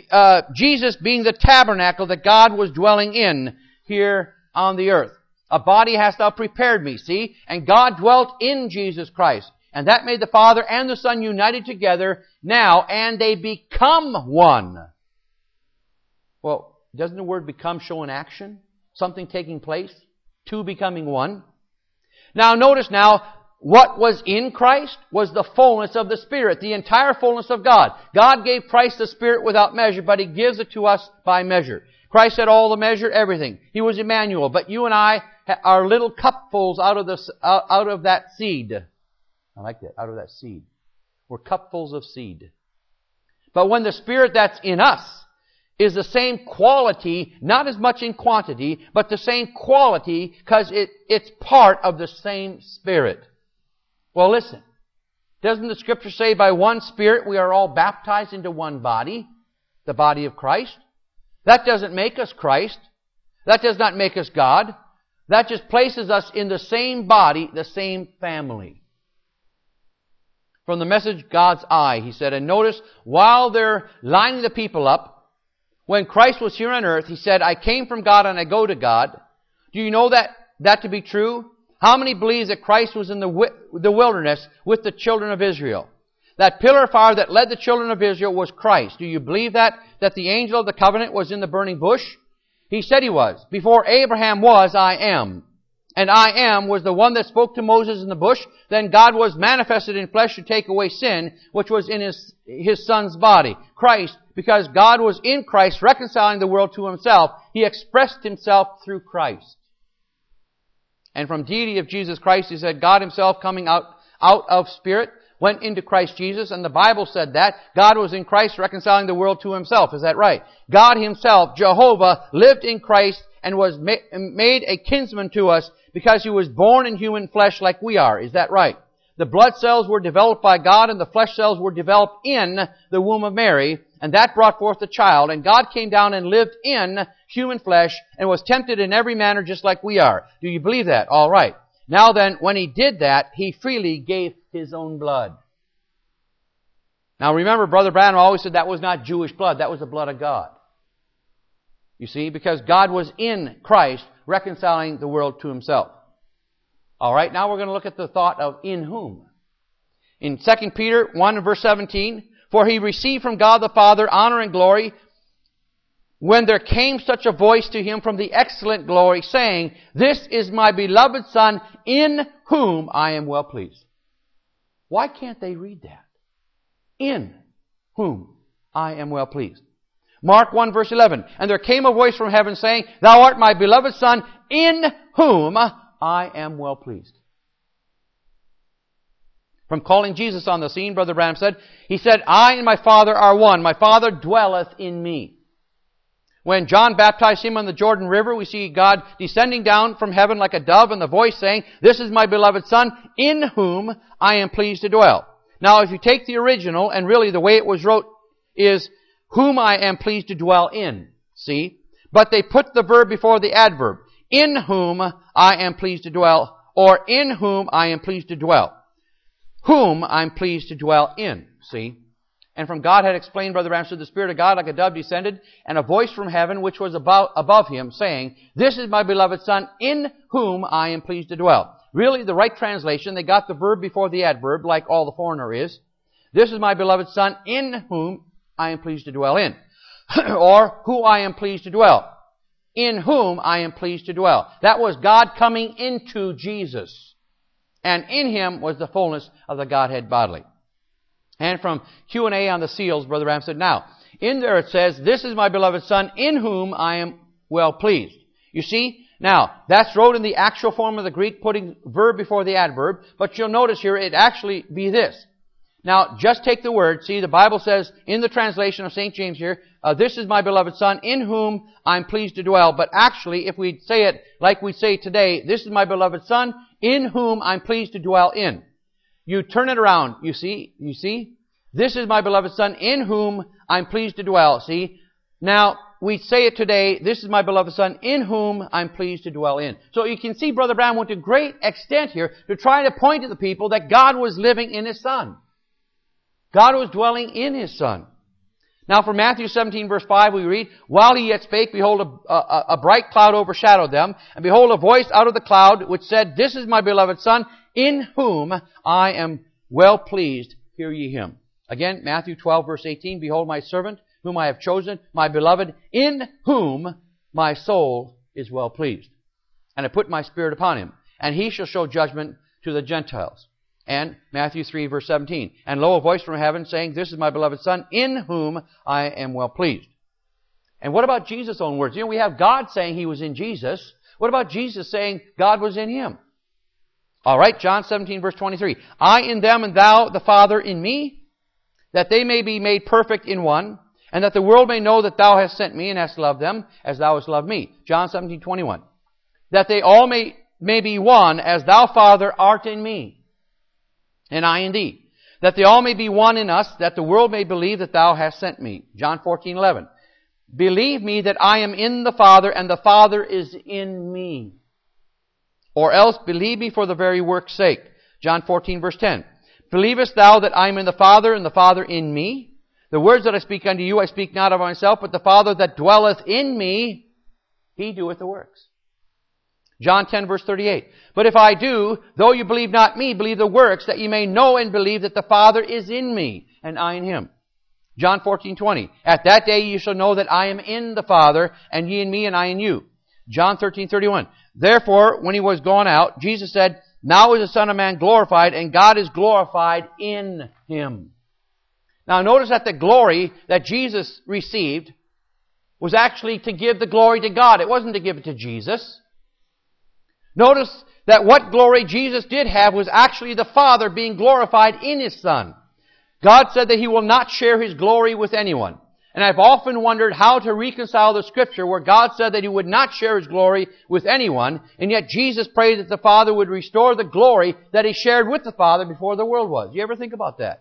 Jesus being the tabernacle that God was dwelling in here on the earth. A body hast thou prepared me, see? And God dwelt in Jesus Christ. And that made the Father and the Son united together now, and they become one. Well, doesn't the word become show an action? something taking place, two becoming one. Now notice now, what was in Christ was the fullness of the Spirit, the entire fullness of God. God gave Christ the Spirit without measure, but He gives it to us by measure. Christ had all the measure, everything. He was Emmanuel, but you and I are little cupfuls out of that seed. I like that, out of that seed. We're cupfuls of seed. But when the Spirit that's in us is the same quality, not as much in quantity, but the same quality because it's part of the same Spirit. Well, listen. Doesn't the Scripture say by one Spirit we are all baptized into one body, the body of Christ? That doesn't make us Christ. That does not make us God. That just places us in the same body, the same family. From the Message, God's Eye, he said, and notice, while they're lining the people up, when Christ was here on earth, He said, I came from God and I go to God. Do you know that to be true? How many believes that Christ was in the wilderness with the children of Israel? That pillar of fire that led the children of Israel was Christ. Do you believe that? That the angel of the covenant was in the burning bush? He said He was. Before Abraham was, I am. And I am was the one that spoke to Moses in the bush. Then God was manifested in flesh to take away sin, which was in His Son's body. Christ, because God was in Christ reconciling the world to Himself, He expressed Himself through Christ. And from deity of Jesus Christ, He said, God Himself coming out of Spirit went into Christ Jesus, and the Bible said that God was in Christ reconciling the world to Himself. Is that right? God Himself, Jehovah, lived in Christ and was made a kinsman to us because He was born in human flesh like we are. Is that right? The blood cells were developed by God and the flesh cells were developed in the womb of Mary, and that brought forth the child. And God came down and lived in human flesh and was tempted in every manner just like we are. Do you believe that? All right. Now then, when He did that, He freely gave His own blood. Now remember, Brother Branham always said that was not Jewish blood. That was the blood of God. You see, because God was in Christ reconciling the world to Himself. All right, now we're going to look at the thought of in whom. In 2 Peter 1 and verse 17, for He received from God the Father honor and glory when there came such a voice to Him from the excellent glory, saying, This is my beloved Son, in whom I am well pleased. Why can't they read that? In whom I am well pleased. Mark 1 verse 11, and there came a voice from heaven saying, Thou art my beloved Son, in whom I am well pleased. From calling Jesus on the scene, Brother Branham said, He said, I and my Father are one. My Father dwelleth in me. When John baptized Him on the Jordan River, we see God descending down from heaven like a dove and the voice saying, This is my beloved Son, in whom I am pleased to dwell. Now, if you take the original, and really the way it was wrote is, whom I am pleased to dwell in. See? But they put the verb before the adverb. In whom I am pleased to dwell, or in whom I am pleased to dwell. Whom I'm pleased to dwell in. See? And from God had explained, Brother Branham said, the Spirit of God like a dove descended, and a voice from heaven which was above Him, saying, This is my beloved Son, in whom I am pleased to dwell. Really, the right translation, they got the verb before the adverb, like all the foreigner is. This is my beloved Son, in whom I am pleased to dwell in. Or, who I am pleased to dwell. In whom I am pleased to dwell. That was God coming into Jesus. And in Him was the fullness of the Godhead bodily. And from Q&A on the seals, Brother Branham said, now, in there it says, This is my beloved Son, in whom I am well pleased. You see? Now, that's wrote in the actual form of the Greek, putting verb before the adverb. But you'll notice here, it actually be this. Now, just take the word. See, the Bible says, in the translation of St. James here, This is my beloved Son, in whom I'm pleased to dwell. But actually, if we say it like we say today, This is my beloved Son, in whom I'm pleased to dwell in. You turn it around, you see? This is my beloved Son, in whom I'm pleased to dwell. See? Now, we say it today, This is my beloved Son, in whom I'm pleased to dwell in. So you can see Brother Branham went to great extent here to try to point to the people that God was living in His Son. God was dwelling in His Son. Now from Matthew 17 verse 5 we read, While He yet spake, behold, a bright cloud overshadowed them, and behold, a voice out of the cloud which said, This is my beloved Son, in whom I am well pleased, hear ye Him. Again, Matthew 12 verse 18, Behold my servant, whom I have chosen, my beloved, in whom my soul is well pleased. And I put my Spirit upon him, and he shall show judgment to the Gentiles. And Matthew 3, verse 17. And lo, a voice from heaven saying, This is my beloved Son, in whom I am well pleased. And what about Jesus' own words? We have God saying He was in Jesus. What about Jesus saying God was in Him? All right, John 17, verse 23. I in them and thou, the Father, in me, that they may be made perfect in one, and that the world may know that thou hast sent me and hast loved them as thou hast loved me. John 17, 21. That they all may be one, as thou, Father, art in me, and I in thee. That they all may be one in us, that the world may believe that thou hast sent me. John 14, 11. Believe me that I am in the Father, and the Father is in me. Or else believe me for the very work's sake. John 14, verse 10. Believest thou that I am in the Father, and the Father in me? The words that I speak unto you, I speak not of myself, but the Father that dwelleth in me, He doeth the works. John 10, verse 38. But if I do, though you believe not me, believe the works, that ye may know and believe that the Father is in me, and I in Him. John 14, 20. At that day ye shall know that I am in the Father, and ye in me, and I in you. John 13, 31. Therefore, when He was gone out, Jesus said, Now is the Son of Man glorified, and God is glorified in Him. Now notice that the glory that Jesus received was actually to give the glory to God. It wasn't to give it to Jesus. Notice that what glory Jesus did have was actually the Father being glorified in His Son. God said that He will not share His glory with anyone. And I've often wondered how to reconcile the Scripture where God said that He would not share His glory with anyone, and yet Jesus prayed that the Father would restore the glory that He shared with the Father before the world was. You ever think about that?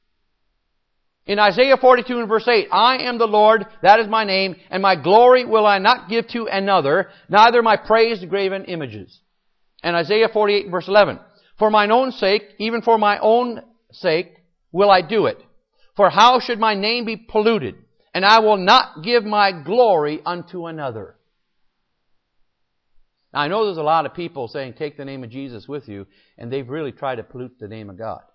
In Isaiah 42 and verse 8, I am the Lord, that is my name, and my glory will I not give to another, neither my praise to graven images. And Isaiah 48 and verse 11, For mine own sake, even for my own sake, will I do it. For how should my name be polluted? And I will not give my glory unto another. Now I know there's a lot of people saying, take the name of Jesus with you, and they've really tried to pollute the name of God.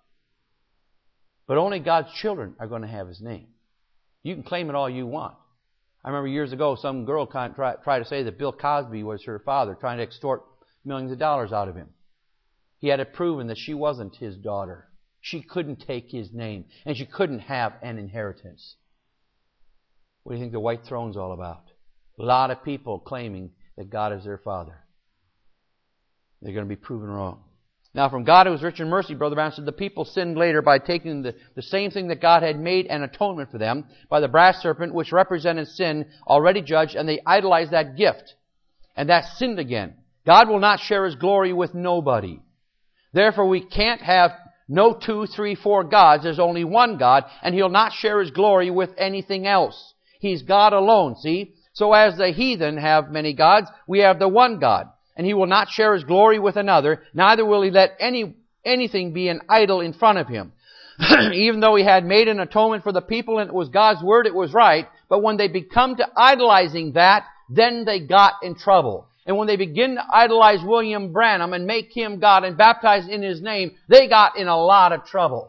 But only God's children are going to have His name. You can claim it all you want. I remember years ago, some girl tried to say that Bill Cosby was her father, trying to extort millions of dollars out of him. He had it proven that she wasn't his daughter. She couldn't take his name, and she couldn't have an inheritance. What do you think the white throne's all about? A lot of people claiming that God is their Father. They're going to be proven wrong. Now, from God who is rich in mercy, Brother Branham said, the people sinned later by taking the same thing that God had made an atonement for them by the brass serpent, which represented sin already judged, and they idolized that gift. And that sinned again. God will not share His glory with nobody. Therefore, we can't have no 2, 3, 4 gods. There's only one God, and He'll not share His glory with anything else. He's God alone, see? So as the heathen have many gods, we have the one God. And He will not share His glory with another, neither will He let anything be an idol in front of Him. Even though He had made an atonement for the people and it was God's word, it was right. But when they become to idolizing that, then they got in trouble. And when they begin to idolize William Branham and make him God and baptize in His name, they got in a lot of trouble.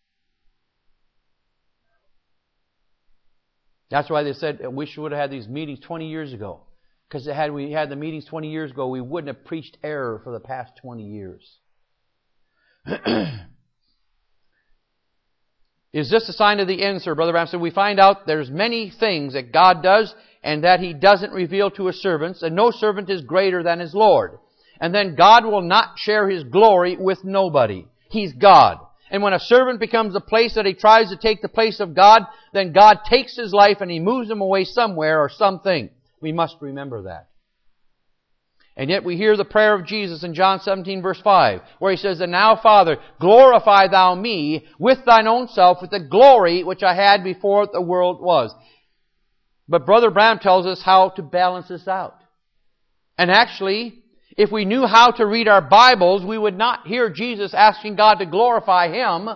That's why they said, we should have had these meetings 20 years ago. Because had we had the meetings 20 years ago, we wouldn't have preached error for the past 20 years. Is this a sign of the end, sir? Brother Branham said, we find out there's many things that God does and that He doesn't reveal to His servants, and no servant is greater than his Lord. And then God will not share His glory with nobody. He's God. And when a servant becomes a place that he tries to take the place of God, then God takes his life and He moves him away somewhere or something. We must remember that. And yet we hear the prayer of Jesus in John 17 verse 5, where He says, And now, Father, glorify Thou me with Thine own self, with the glory which I had before the world was. But Brother Branham tells us how to balance this out. And actually, if we knew how to read our Bibles, we would not hear Jesus asking God to glorify Him,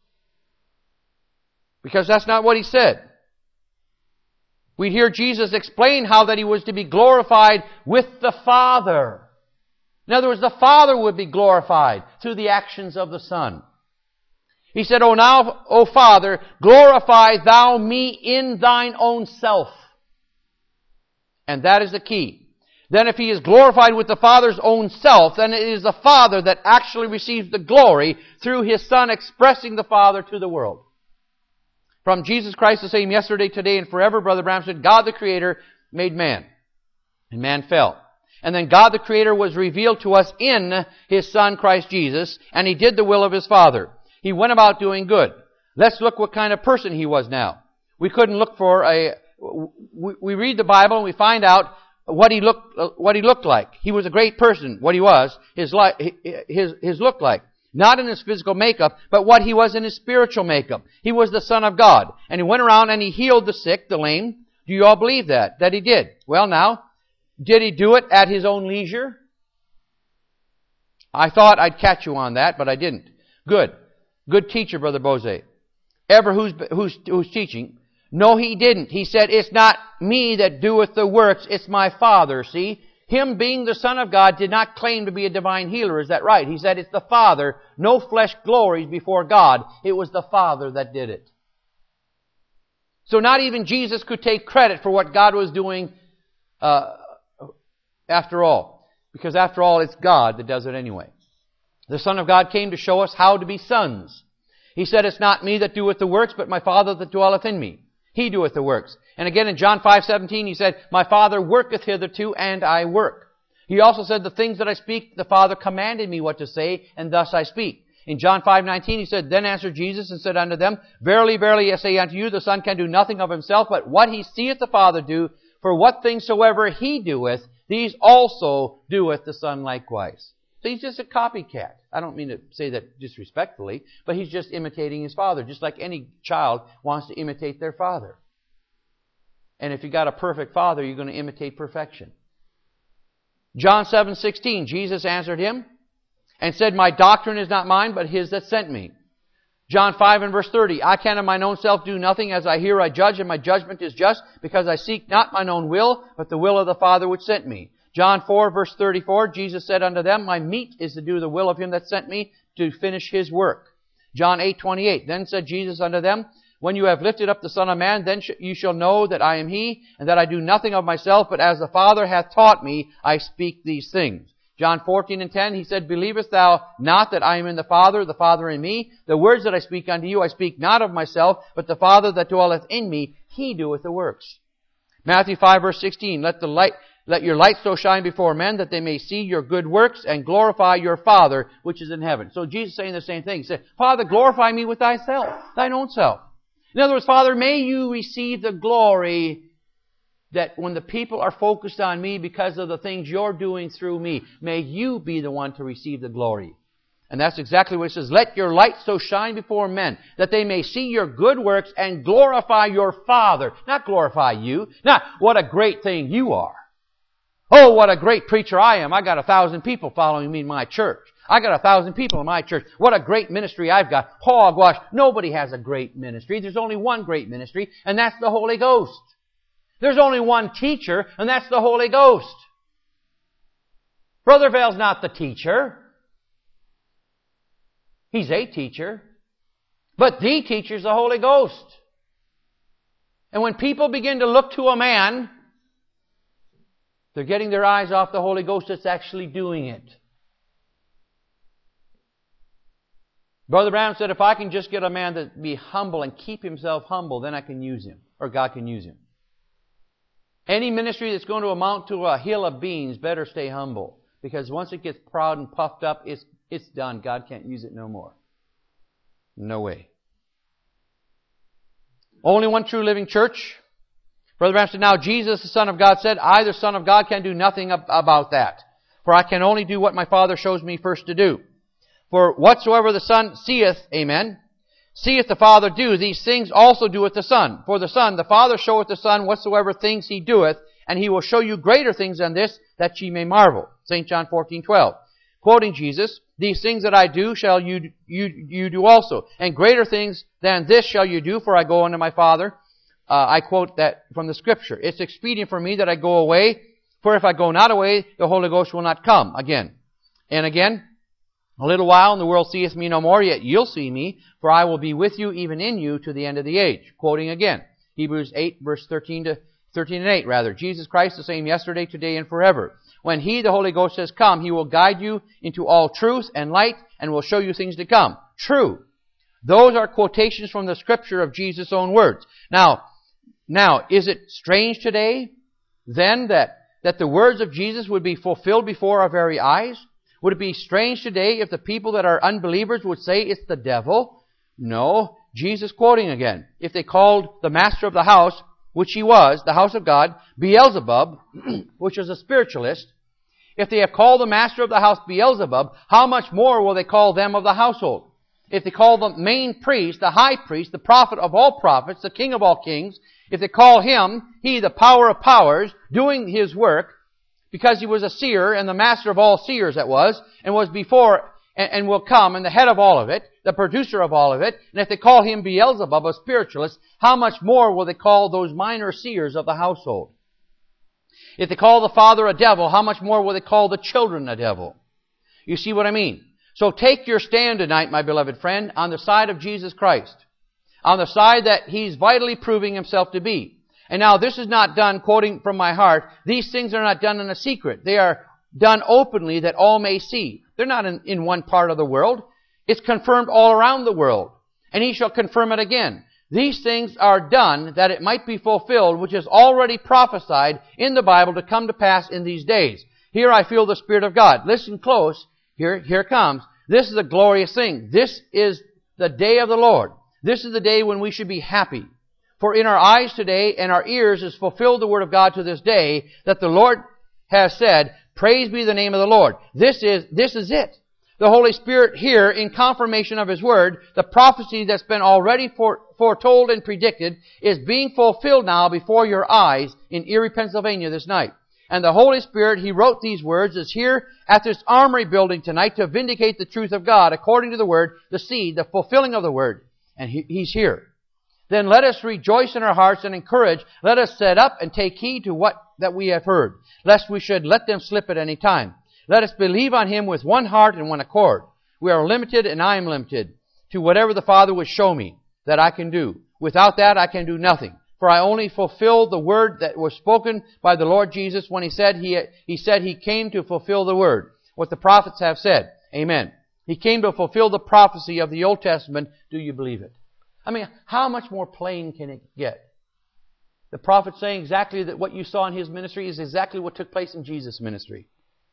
because that's not what He said. We'd hear Jesus explain how that He was to be glorified with the Father. In other words, the Father would be glorified through the actions of the Son. He said, O Father, glorify Thou me in Thine own self. And that is the key. then if He is glorified with the Father's own self, then it is the Father that actually receives the glory through His Son expressing the Father to the world. From Jesus Christ the same yesterday, today, and forever, Brother Branham said, God the Creator made man, and man fell. And then God the Creator was revealed to us in His Son Christ Jesus, and He did the will of His Father. He went about doing good. Let's look what kind of person He was now. We couldn't look for we read the Bible and we find out what he looked like. He was a great person, what he was, his look like. Not in his physical makeup, but what he was in his spiritual makeup. He was the Son of God. And He went around and He healed the sick, the lame. Do you all believe that? That He did? Well now, did He do it at His own leisure? I thought I'd catch you on that, but I didn't. Good. Good teacher, Brother Bose. Ever who's teaching. No, He didn't. He said, it's not me that doeth the works, it's my Father. See? Him being the Son of God did not claim to be a divine healer. Is that right? He said it's the Father. No flesh glories before God. It was the Father that did it. So not even Jesus could take credit for what God was doing after all. Because after all, it's God that does it anyway. The Son of God came to show us how to be sons. He said, it's not me that doeth the works, but my Father that dwelleth in me. He doeth the works. And again in John 5:17, He said, my Father worketh hitherto, and I work. He also said, the things that I speak, the Father commanded me what to say, and thus I speak. In John 5:19, He said, then answered Jesus and said unto them, verily, verily, I say unto you, the Son can do nothing of Himself, but what He seeth the Father do, for what things soever He doeth, these also doeth the Son likewise. So He's just a copycat. I don't mean to say that disrespectfully, but He's just imitating His Father, just like any child wants to imitate their father. And if you got a perfect father, you're going to imitate perfection. John 7:16, Jesus answered him and said, my doctrine is not mine, but His that sent me. John 5 and verse 30, I can of mine own self do nothing, as I hear I judge, and my judgment is just, because I seek not mine own will, but the will of the Father which sent me. John 4 verse 34, Jesus said unto them, my meat is to do the will of Him that sent me, to finish His work. John 8:28, then said Jesus unto them, when you have lifted up the Son of Man, then you shall know that I am He, and that I do nothing of myself, but as the Father hath taught me, I speak these things. John 14 and 10, He said, believest thou not that I am in the Father in me? The words that I speak unto you, I speak not of myself, but the Father that dwelleth in me, He doeth the works. Matthew 5 verse 16, let your light so shine before men that they may see your good works and glorify your Father which is in heaven. So Jesus is saying the same thing. He said, Father, glorify me with thyself, thine own self. In other words, Father, may you receive the glory that when the people are focused on me because of the things you're doing through me, may you be the one to receive the glory. And that's exactly what it says. Let your light so shine before men that they may see your good works and glorify your Father. Not glorify you. Not what a great thing you are. Oh, what a great preacher I am. I got 1,000 people following me in my church. I got 1,000 people in my church. What a great ministry I've got. Hogwash. Nobody has a great ministry. There's only one great ministry, and that's the Holy Ghost. There's only one teacher, and that's the Holy Ghost. Brother Vale's not the teacher. He's a teacher. But the teacher's the Holy Ghost. And when people begin to look to a man, they're getting their eyes off the Holy Ghost that's actually doing it. Brother Branham said, if I can just get a man to be humble and keep himself humble, then I can use him, or God can use him. Any ministry that's going to amount to a hill of beans better stay humble. Because once it gets proud and puffed up, it's done. God can't use it no more. No way. Only one true living church. Brother Branham said, now Jesus, the Son of God, said, I, the Son of God, can do nothing about that. For I can only do what my Father shows me first to do. For whatsoever the Son seeth, amen, seeth the Father do, these things also doeth the Son. For the Son, the Father showeth the Son whatsoever things He doeth, and He will show you greater things than this, that ye may marvel. St. John 14:12. Quoting Jesus, these things that I do shall you do also, and greater things than this shall you do, for I go unto my Father. I quote that from the Scripture. It's expedient for me that I go away, for if I go not away, the Holy Ghost will not come. Again and again. A little while, and the world seeth me no more, yet you'll see me, for I will be with you, even in you, to the end of the age. Quoting again, Hebrews 8, verse 13 to 13:8 rather. Jesus Christ the same yesterday, today, and forever. When He, the Holy Ghost, has come, He will guide you into all truth and light and will show you things to come. True. Those are quotations from the Scripture of Jesus' own words. Now, is it strange today then that the words of Jesus would be fulfilled before our very eyes? Would it be strange today if the people that are unbelievers would say it's the devil? No. Jesus quoting again. If they called the master of the house, which he was, the house of God, Beelzebub, which was a spiritualist, if they have called the master of the house Beelzebub, how much more will they call them of the household? If they call the main priest, the high priest, the prophet of all prophets, the king of all kings, if they call him, he, the power of powers, doing his work, because he was a seer and the master of all seers that was, and was before and will come, and the head of all of it, the producer of all of it, and if they call him Beelzebub, a spiritualist, how much more will they call those minor seers of the household? If they call the father a devil, how much more will they call the children a devil? You see what I mean? So take your stand tonight, my beloved friend, on the side of Jesus Christ, on the side that He's vitally proving Himself to be. And now this is not done, quoting from my heart, these things are not done in a secret. They are done openly that all may see. They're not in one part of the world. It's confirmed all around the world. And He shall confirm it again. These things are done that it might be fulfilled, which is already prophesied in the Bible to come to pass in these days. Here I feel the Spirit of God. Listen close. Here it comes. This is a glorious thing. This is the day of the Lord. This is the day when we should be happy. For in our eyes today and our ears is fulfilled the Word of God to this day, that the Lord has said, praise be the name of the Lord. This is it. The Holy Spirit here, in confirmation of His Word, the prophecy that's been already foretold and predicted, is being fulfilled now before your eyes in Erie, Pennsylvania this night. And the Holy Spirit, He wrote these words, is here at this armory building tonight to vindicate the truth of God according to the Word, the seed, the fulfilling of the Word. And He's here. Then let us rejoice in our hearts and encourage. Let us set up and take heed to what that we have heard, lest we should let them slip at any time. Let us believe on Him with one heart and one accord. We are limited, and I am limited, to whatever the Father would show me that I can do. Without that, I can do nothing. For I only fulfill the word that was spoken by the Lord Jesus when He said He came to fulfill the word, what the prophets have said. Amen. He came to fulfill the prophecy of the Old Testament. Do you believe it? I mean, how much more plain can it get? The prophet saying exactly that what you saw in His ministry is exactly what took place in Jesus' ministry.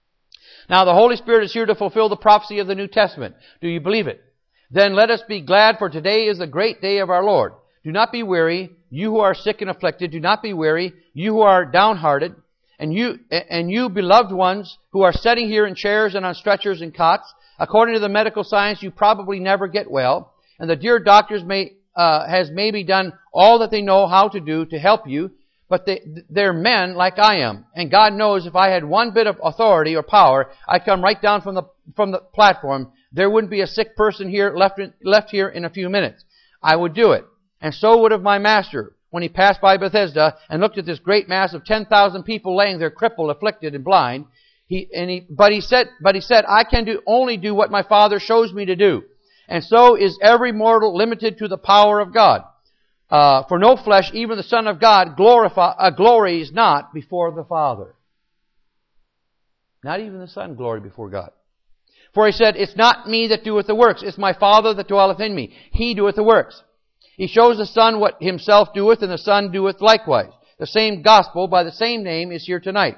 Now the Holy Spirit is here to fulfill the prophecy of the New Testament. Do you believe it? Then let us be glad, for today is the great day of our Lord. Do not be weary, you who are sick and afflicted. Do not be weary, you who are downhearted. And you beloved ones who are sitting here in chairs and on stretchers and cots. According to the medical science, you probably never get well. And the dear doctors has maybe done all that they know how to do to help you. But they're men like I am. And God knows if I had one bit of authority or power, I'd come right down from the platform. There wouldn't be a sick person here left here in a few minutes. I would do it. And so would have my master when He passed by Bethesda and looked at this great mass of 10,000 people laying there crippled, afflicted, and blind. But he said, I can only do what my Father shows me to do. And so is every mortal limited to the power of God. For no flesh, even the Son of God, glories not before the Father. Not even the Son glory before God. For He said, it's not me that doeth the works, it's my Father that dwelleth in me. He doeth the works. He shows the Son what Himself doeth, and the Son doeth likewise. The same gospel by the same name is here tonight.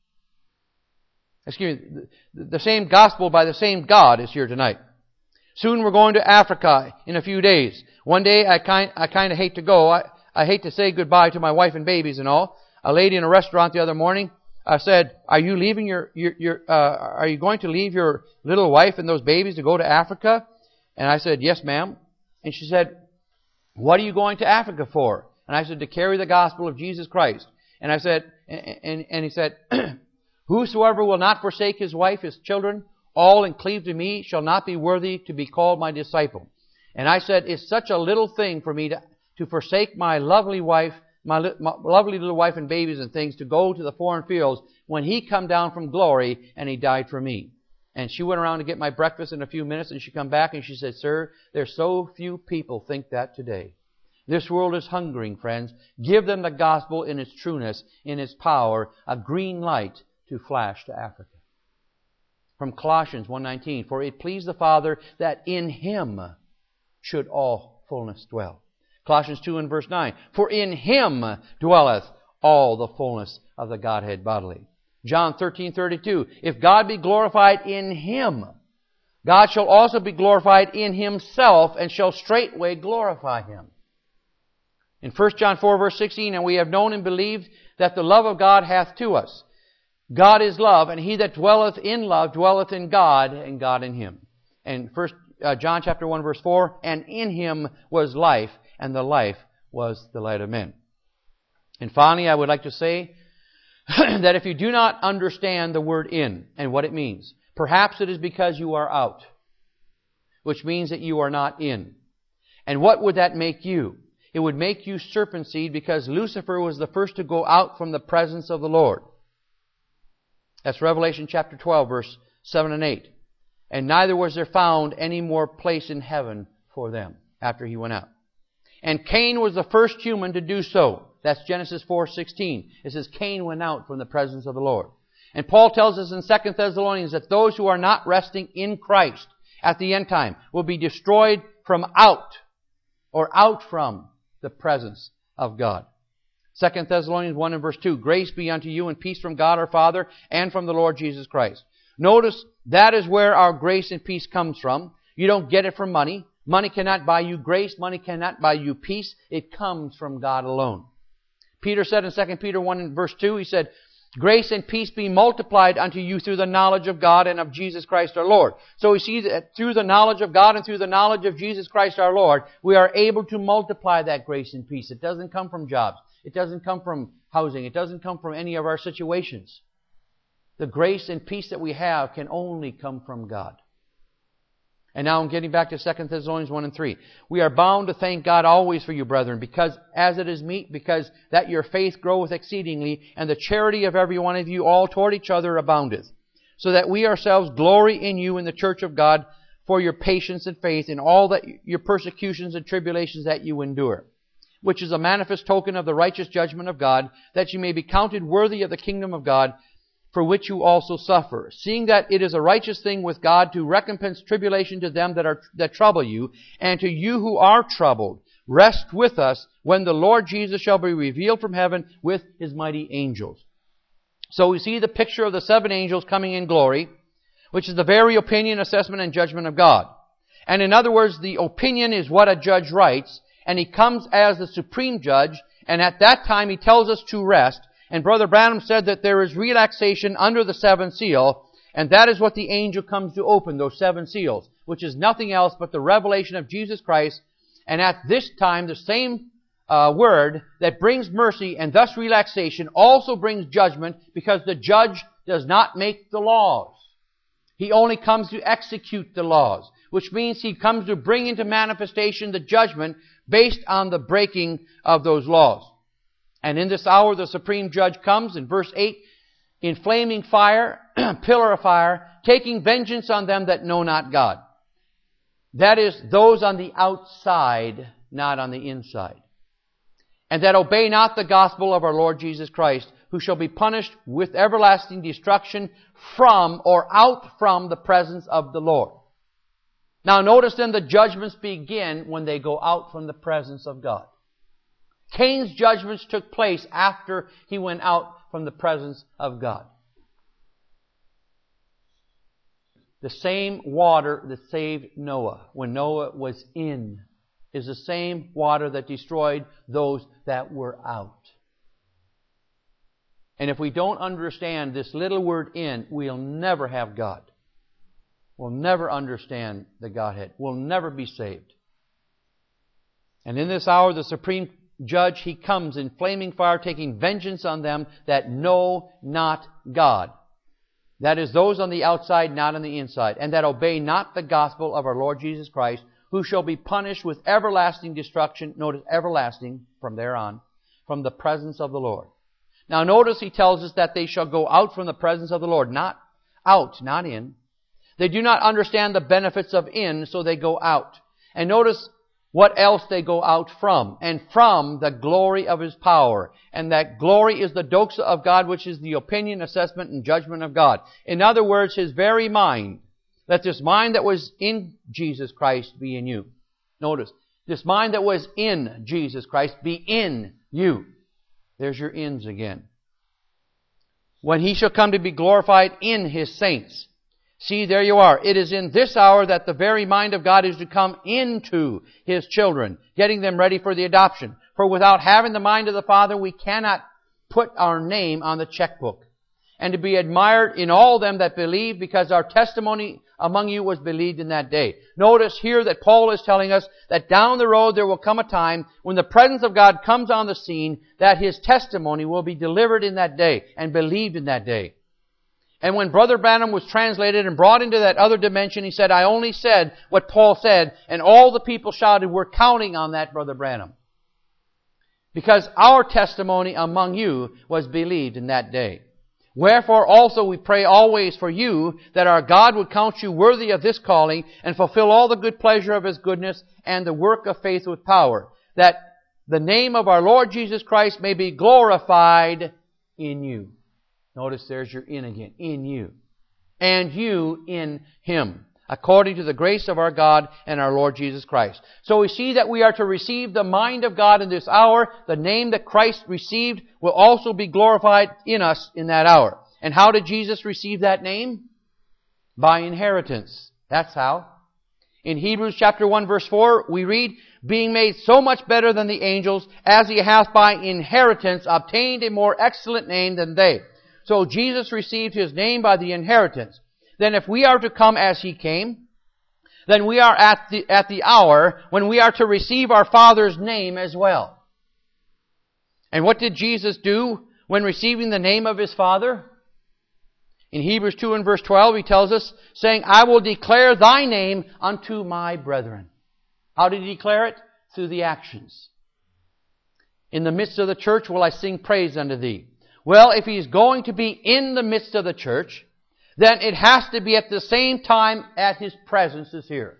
Excuse me, the same gospel by the same God is here tonight. Soon we're going to Africa in a few days. One day I kind of hate to go. I hate to say goodbye to my wife and babies and all. A lady in a restaurant the other morning said, "Are you leaving are you going to leave your little wife and those babies to go to Africa?" And I said, "Yes, ma'am." And she said, "What are you going to Africa for?" And I said, "To carry the gospel of Jesus Christ." And I said, and he said, "Whosoever will not forsake his wife, his children, all and cleave to me, shall not be worthy to be called my disciple." And I said, it's such a little thing for me to forsake my lovely wife, my lovely little wife and babies and things, to go to the foreign fields when He come down from glory and He died for me. And she went around to get my breakfast in a few minutes, and she come back and she said, "Sir, there's so few people think that today." This world is hungering, friends. Give them the gospel in its trueness, in its power, a green light to flash to Africa. From Colossians 1:19, for it pleased the Father that in Him should all fullness dwell. Colossians 2 and verse 9, for in Him dwelleth all the fullness of the Godhead bodily. John 13:32, if God be glorified in Him, God shall also be glorified in Himself, and shall straightway glorify Him. In 1 John 4 verse 16, and we have known and believed that the love of God hath to us. God is love, and he that dwelleth in love dwelleth in God, and God in him. And 1 John chapter 1 verse 4, and in Him was life, and the life was the light of men. And finally, I would like to say that if you do not understand the word in and what it means, perhaps it is because you are out, which means that you are not in. And what would that make you? It would make you serpent seed, because Lucifer was the first to go out from the presence of the Lord. That's Revelation chapter 12, verse 7 and 8. And neither was there found any more place in heaven for them after he went out. And Cain was the first human to do so. That's Genesis 4:16. It says Cain went out from the presence of the Lord. And Paul tells us in 2 Thessalonians that those who are not resting in Christ at the end time will be destroyed from out, or out from the presence of God. 2 Thessalonians 1 and verse 2, grace be unto you and peace from God our Father and from the Lord Jesus Christ. Notice that is where our grace and peace comes from. You don't get it from money. Money cannot buy you grace. Money cannot buy you peace. It comes from God alone. Peter said in 2 Peter 1 and verse 2, he said, grace and peace be multiplied unto you through the knowledge of God and of Jesus Christ our Lord. So we see that through the knowledge of God and through the knowledge of Jesus Christ our Lord, we are able to multiply that grace and peace. It doesn't come from jobs. It doesn't come from housing. It doesn't come from any of our situations. The grace and peace that we have can only come from God. And now I'm getting back to 2 Thessalonians 1 and 3. We are bound to thank God always for you, brethren, because as it is meet, because that your faith groweth exceedingly, and the charity of every one of you all toward each other aboundeth, so that we ourselves glory in you in the church of God for your patience and faith in all that your persecutions and tribulations that you endure, which is a manifest token of the righteous judgment of God, that you may be counted worthy of the kingdom of God, for which you also suffer, seeing that it is a righteous thing with God to recompense tribulation to them that trouble you, and to you who are troubled. Rest with us when the Lord Jesus shall be revealed from heaven with His mighty angels. So we see the picture of the 7 angels coming in glory, which is the very opinion, assessment, and judgment of God. And in other words, the opinion is what a judge writes, and he comes as the supreme judge, and at that time he tells us to rest. And Brother Branham said that there is relaxation under the 7th seal, and that is what the angel comes to open, those 7 seals, which is nothing else but the revelation of Jesus Christ. And at this time, the same word that brings mercy and thus relaxation also brings judgment, because the judge does not make the laws. He only comes to execute the laws, which means he comes to bring into manifestation the judgment based on the breaking of those laws. And in this hour, the supreme judge comes, in verse 8, in flaming fire, pillar of fire, taking vengeance on them that know not God. That is, those on the outside, not on the inside. And that obey not the gospel of our Lord Jesus Christ, who shall be punished with everlasting destruction from, or out from, the presence of the Lord. Now notice then the judgments begin when they go out from the presence of God. Cain's judgments took place after he went out from the presence of God. The same water that saved Noah when Noah was in is the same water that destroyed those that were out. And if we don't understand this little word in, we'll never have God. We'll never understand the Godhead. We'll never be saved. And in this hour, the supreme judge, he comes in flaming fire, taking vengeance on them that know not God. That is, those on the outside, not on the inside, and that obey not the gospel of our Lord Jesus Christ, who shall be punished with everlasting destruction. Notice, everlasting, from there on, from the presence of the Lord. Now notice he tells us that they shall go out from the presence of the Lord. Not out, not in. They do not understand the benefits of in, so they go out. And notice what else they go out from? And from the glory of His power. And that glory is the doxa of God, which is the opinion, assessment, and judgment of God. In other words, His very mind. Let this mind that was in Jesus Christ be in you. Notice, this mind that was in Jesus Christ be in you. There's your ins again. When He shall come to be glorified in His saints. See, there you are. It is in this hour that the very mind of God is to come into His children, getting them ready for the adoption. For without having the mind of the Father, we cannot put our name on the checkbook. And to be admired in all them that believe, because our testimony among you was believed in that day. Notice here that Paul is telling us that down the road there will come a time when the presence of God comes on the scene, that His testimony will be delivered in that day and believed in that day. And when Brother Branham was translated and brought into that other dimension, he said, I only said what Paul said, and all the people shouted, we're counting on that, Brother Branham. Because our testimony among you was believed in that day. Wherefore also we pray always for you, that our God would count you worthy of this calling, and fulfill all the good pleasure of His goodness, and the work of faith with power, that the name of our Lord Jesus Christ may be glorified in you. Notice there's your in again. In you. And you in Him. According to the grace of our God and our Lord Jesus Christ. So we see that we are to receive the mind of God in this hour. The name that Christ received will also be glorified in us in that hour. And how did Jesus receive that name? By inheritance. That's how. In Hebrews chapter 1 verse 4 we read, being made so much better than the angels, as He hath by inheritance obtained a more excellent name than they. So Jesus received His name by the inheritance. Then if we are to come as He came, then we are at the hour when we are to receive our Father's name as well. And what did Jesus do when receiving the name of His Father? In Hebrews 2 and verse 12 He tells us, saying, I will declare Thy name unto my brethren. How did He declare it? Through the actions. In the midst of the church will I sing praise unto Thee. Well, if He's going to be in the midst of the church, then it has to be at the same time at His presence is here.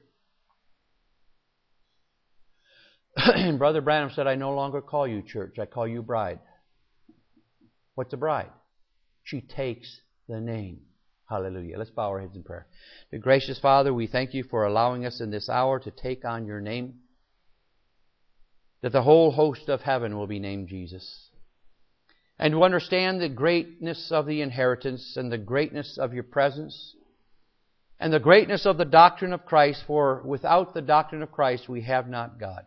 And Brother Branham said, I no longer call you church, I call you bride. What's a bride? She takes the name. Hallelujah. Let's bow our heads in prayer. Dear gracious Father, we thank You for allowing us in this hour to take on Your name, that the whole host of heaven will be named Jesus. And to understand the greatness of the inheritance and the greatness of Your presence and the greatness of the doctrine of Christ, for without the doctrine of Christ we have not God.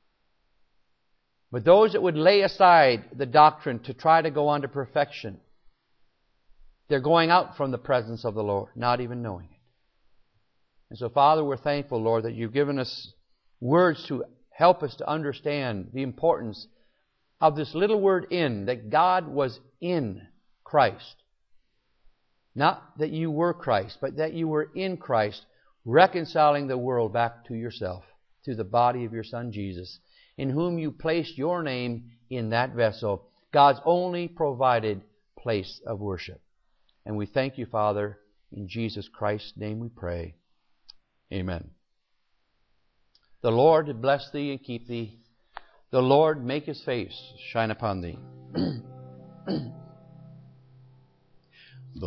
But those that would lay aside the doctrine to try to go on to perfection, they're going out from the presence of the Lord, not even knowing it. And so, Father, we're thankful, Lord, that You've given us words to help us to understand the importance of this little word in, that God was in Christ. Not that you were Christ, but that you were in Christ, reconciling the world back to Yourself, through the body of Your Son Jesus, in whom You placed Your name in that vessel, God's only provided place of worship. And we thank You, Father, in Jesus Christ's name we pray. Amen. The Lord bless thee and keep thee. The Lord make His face shine upon thee. The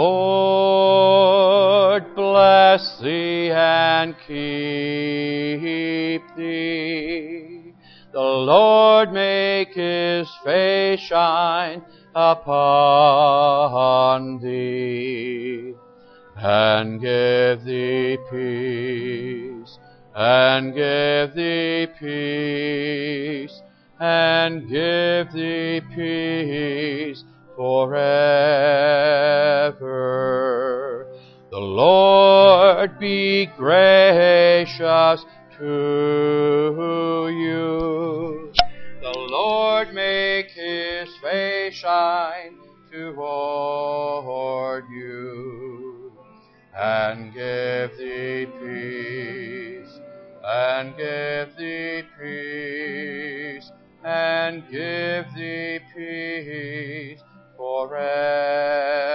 Lord bless thee and keep thee. The Lord make His face shine upon thee and give thee peace. And give thee peace, and give thee peace forever. The Lord be gracious to you. The Lord make His face shine toward you, and give thee peace. And give thee peace, and give thee peace forever.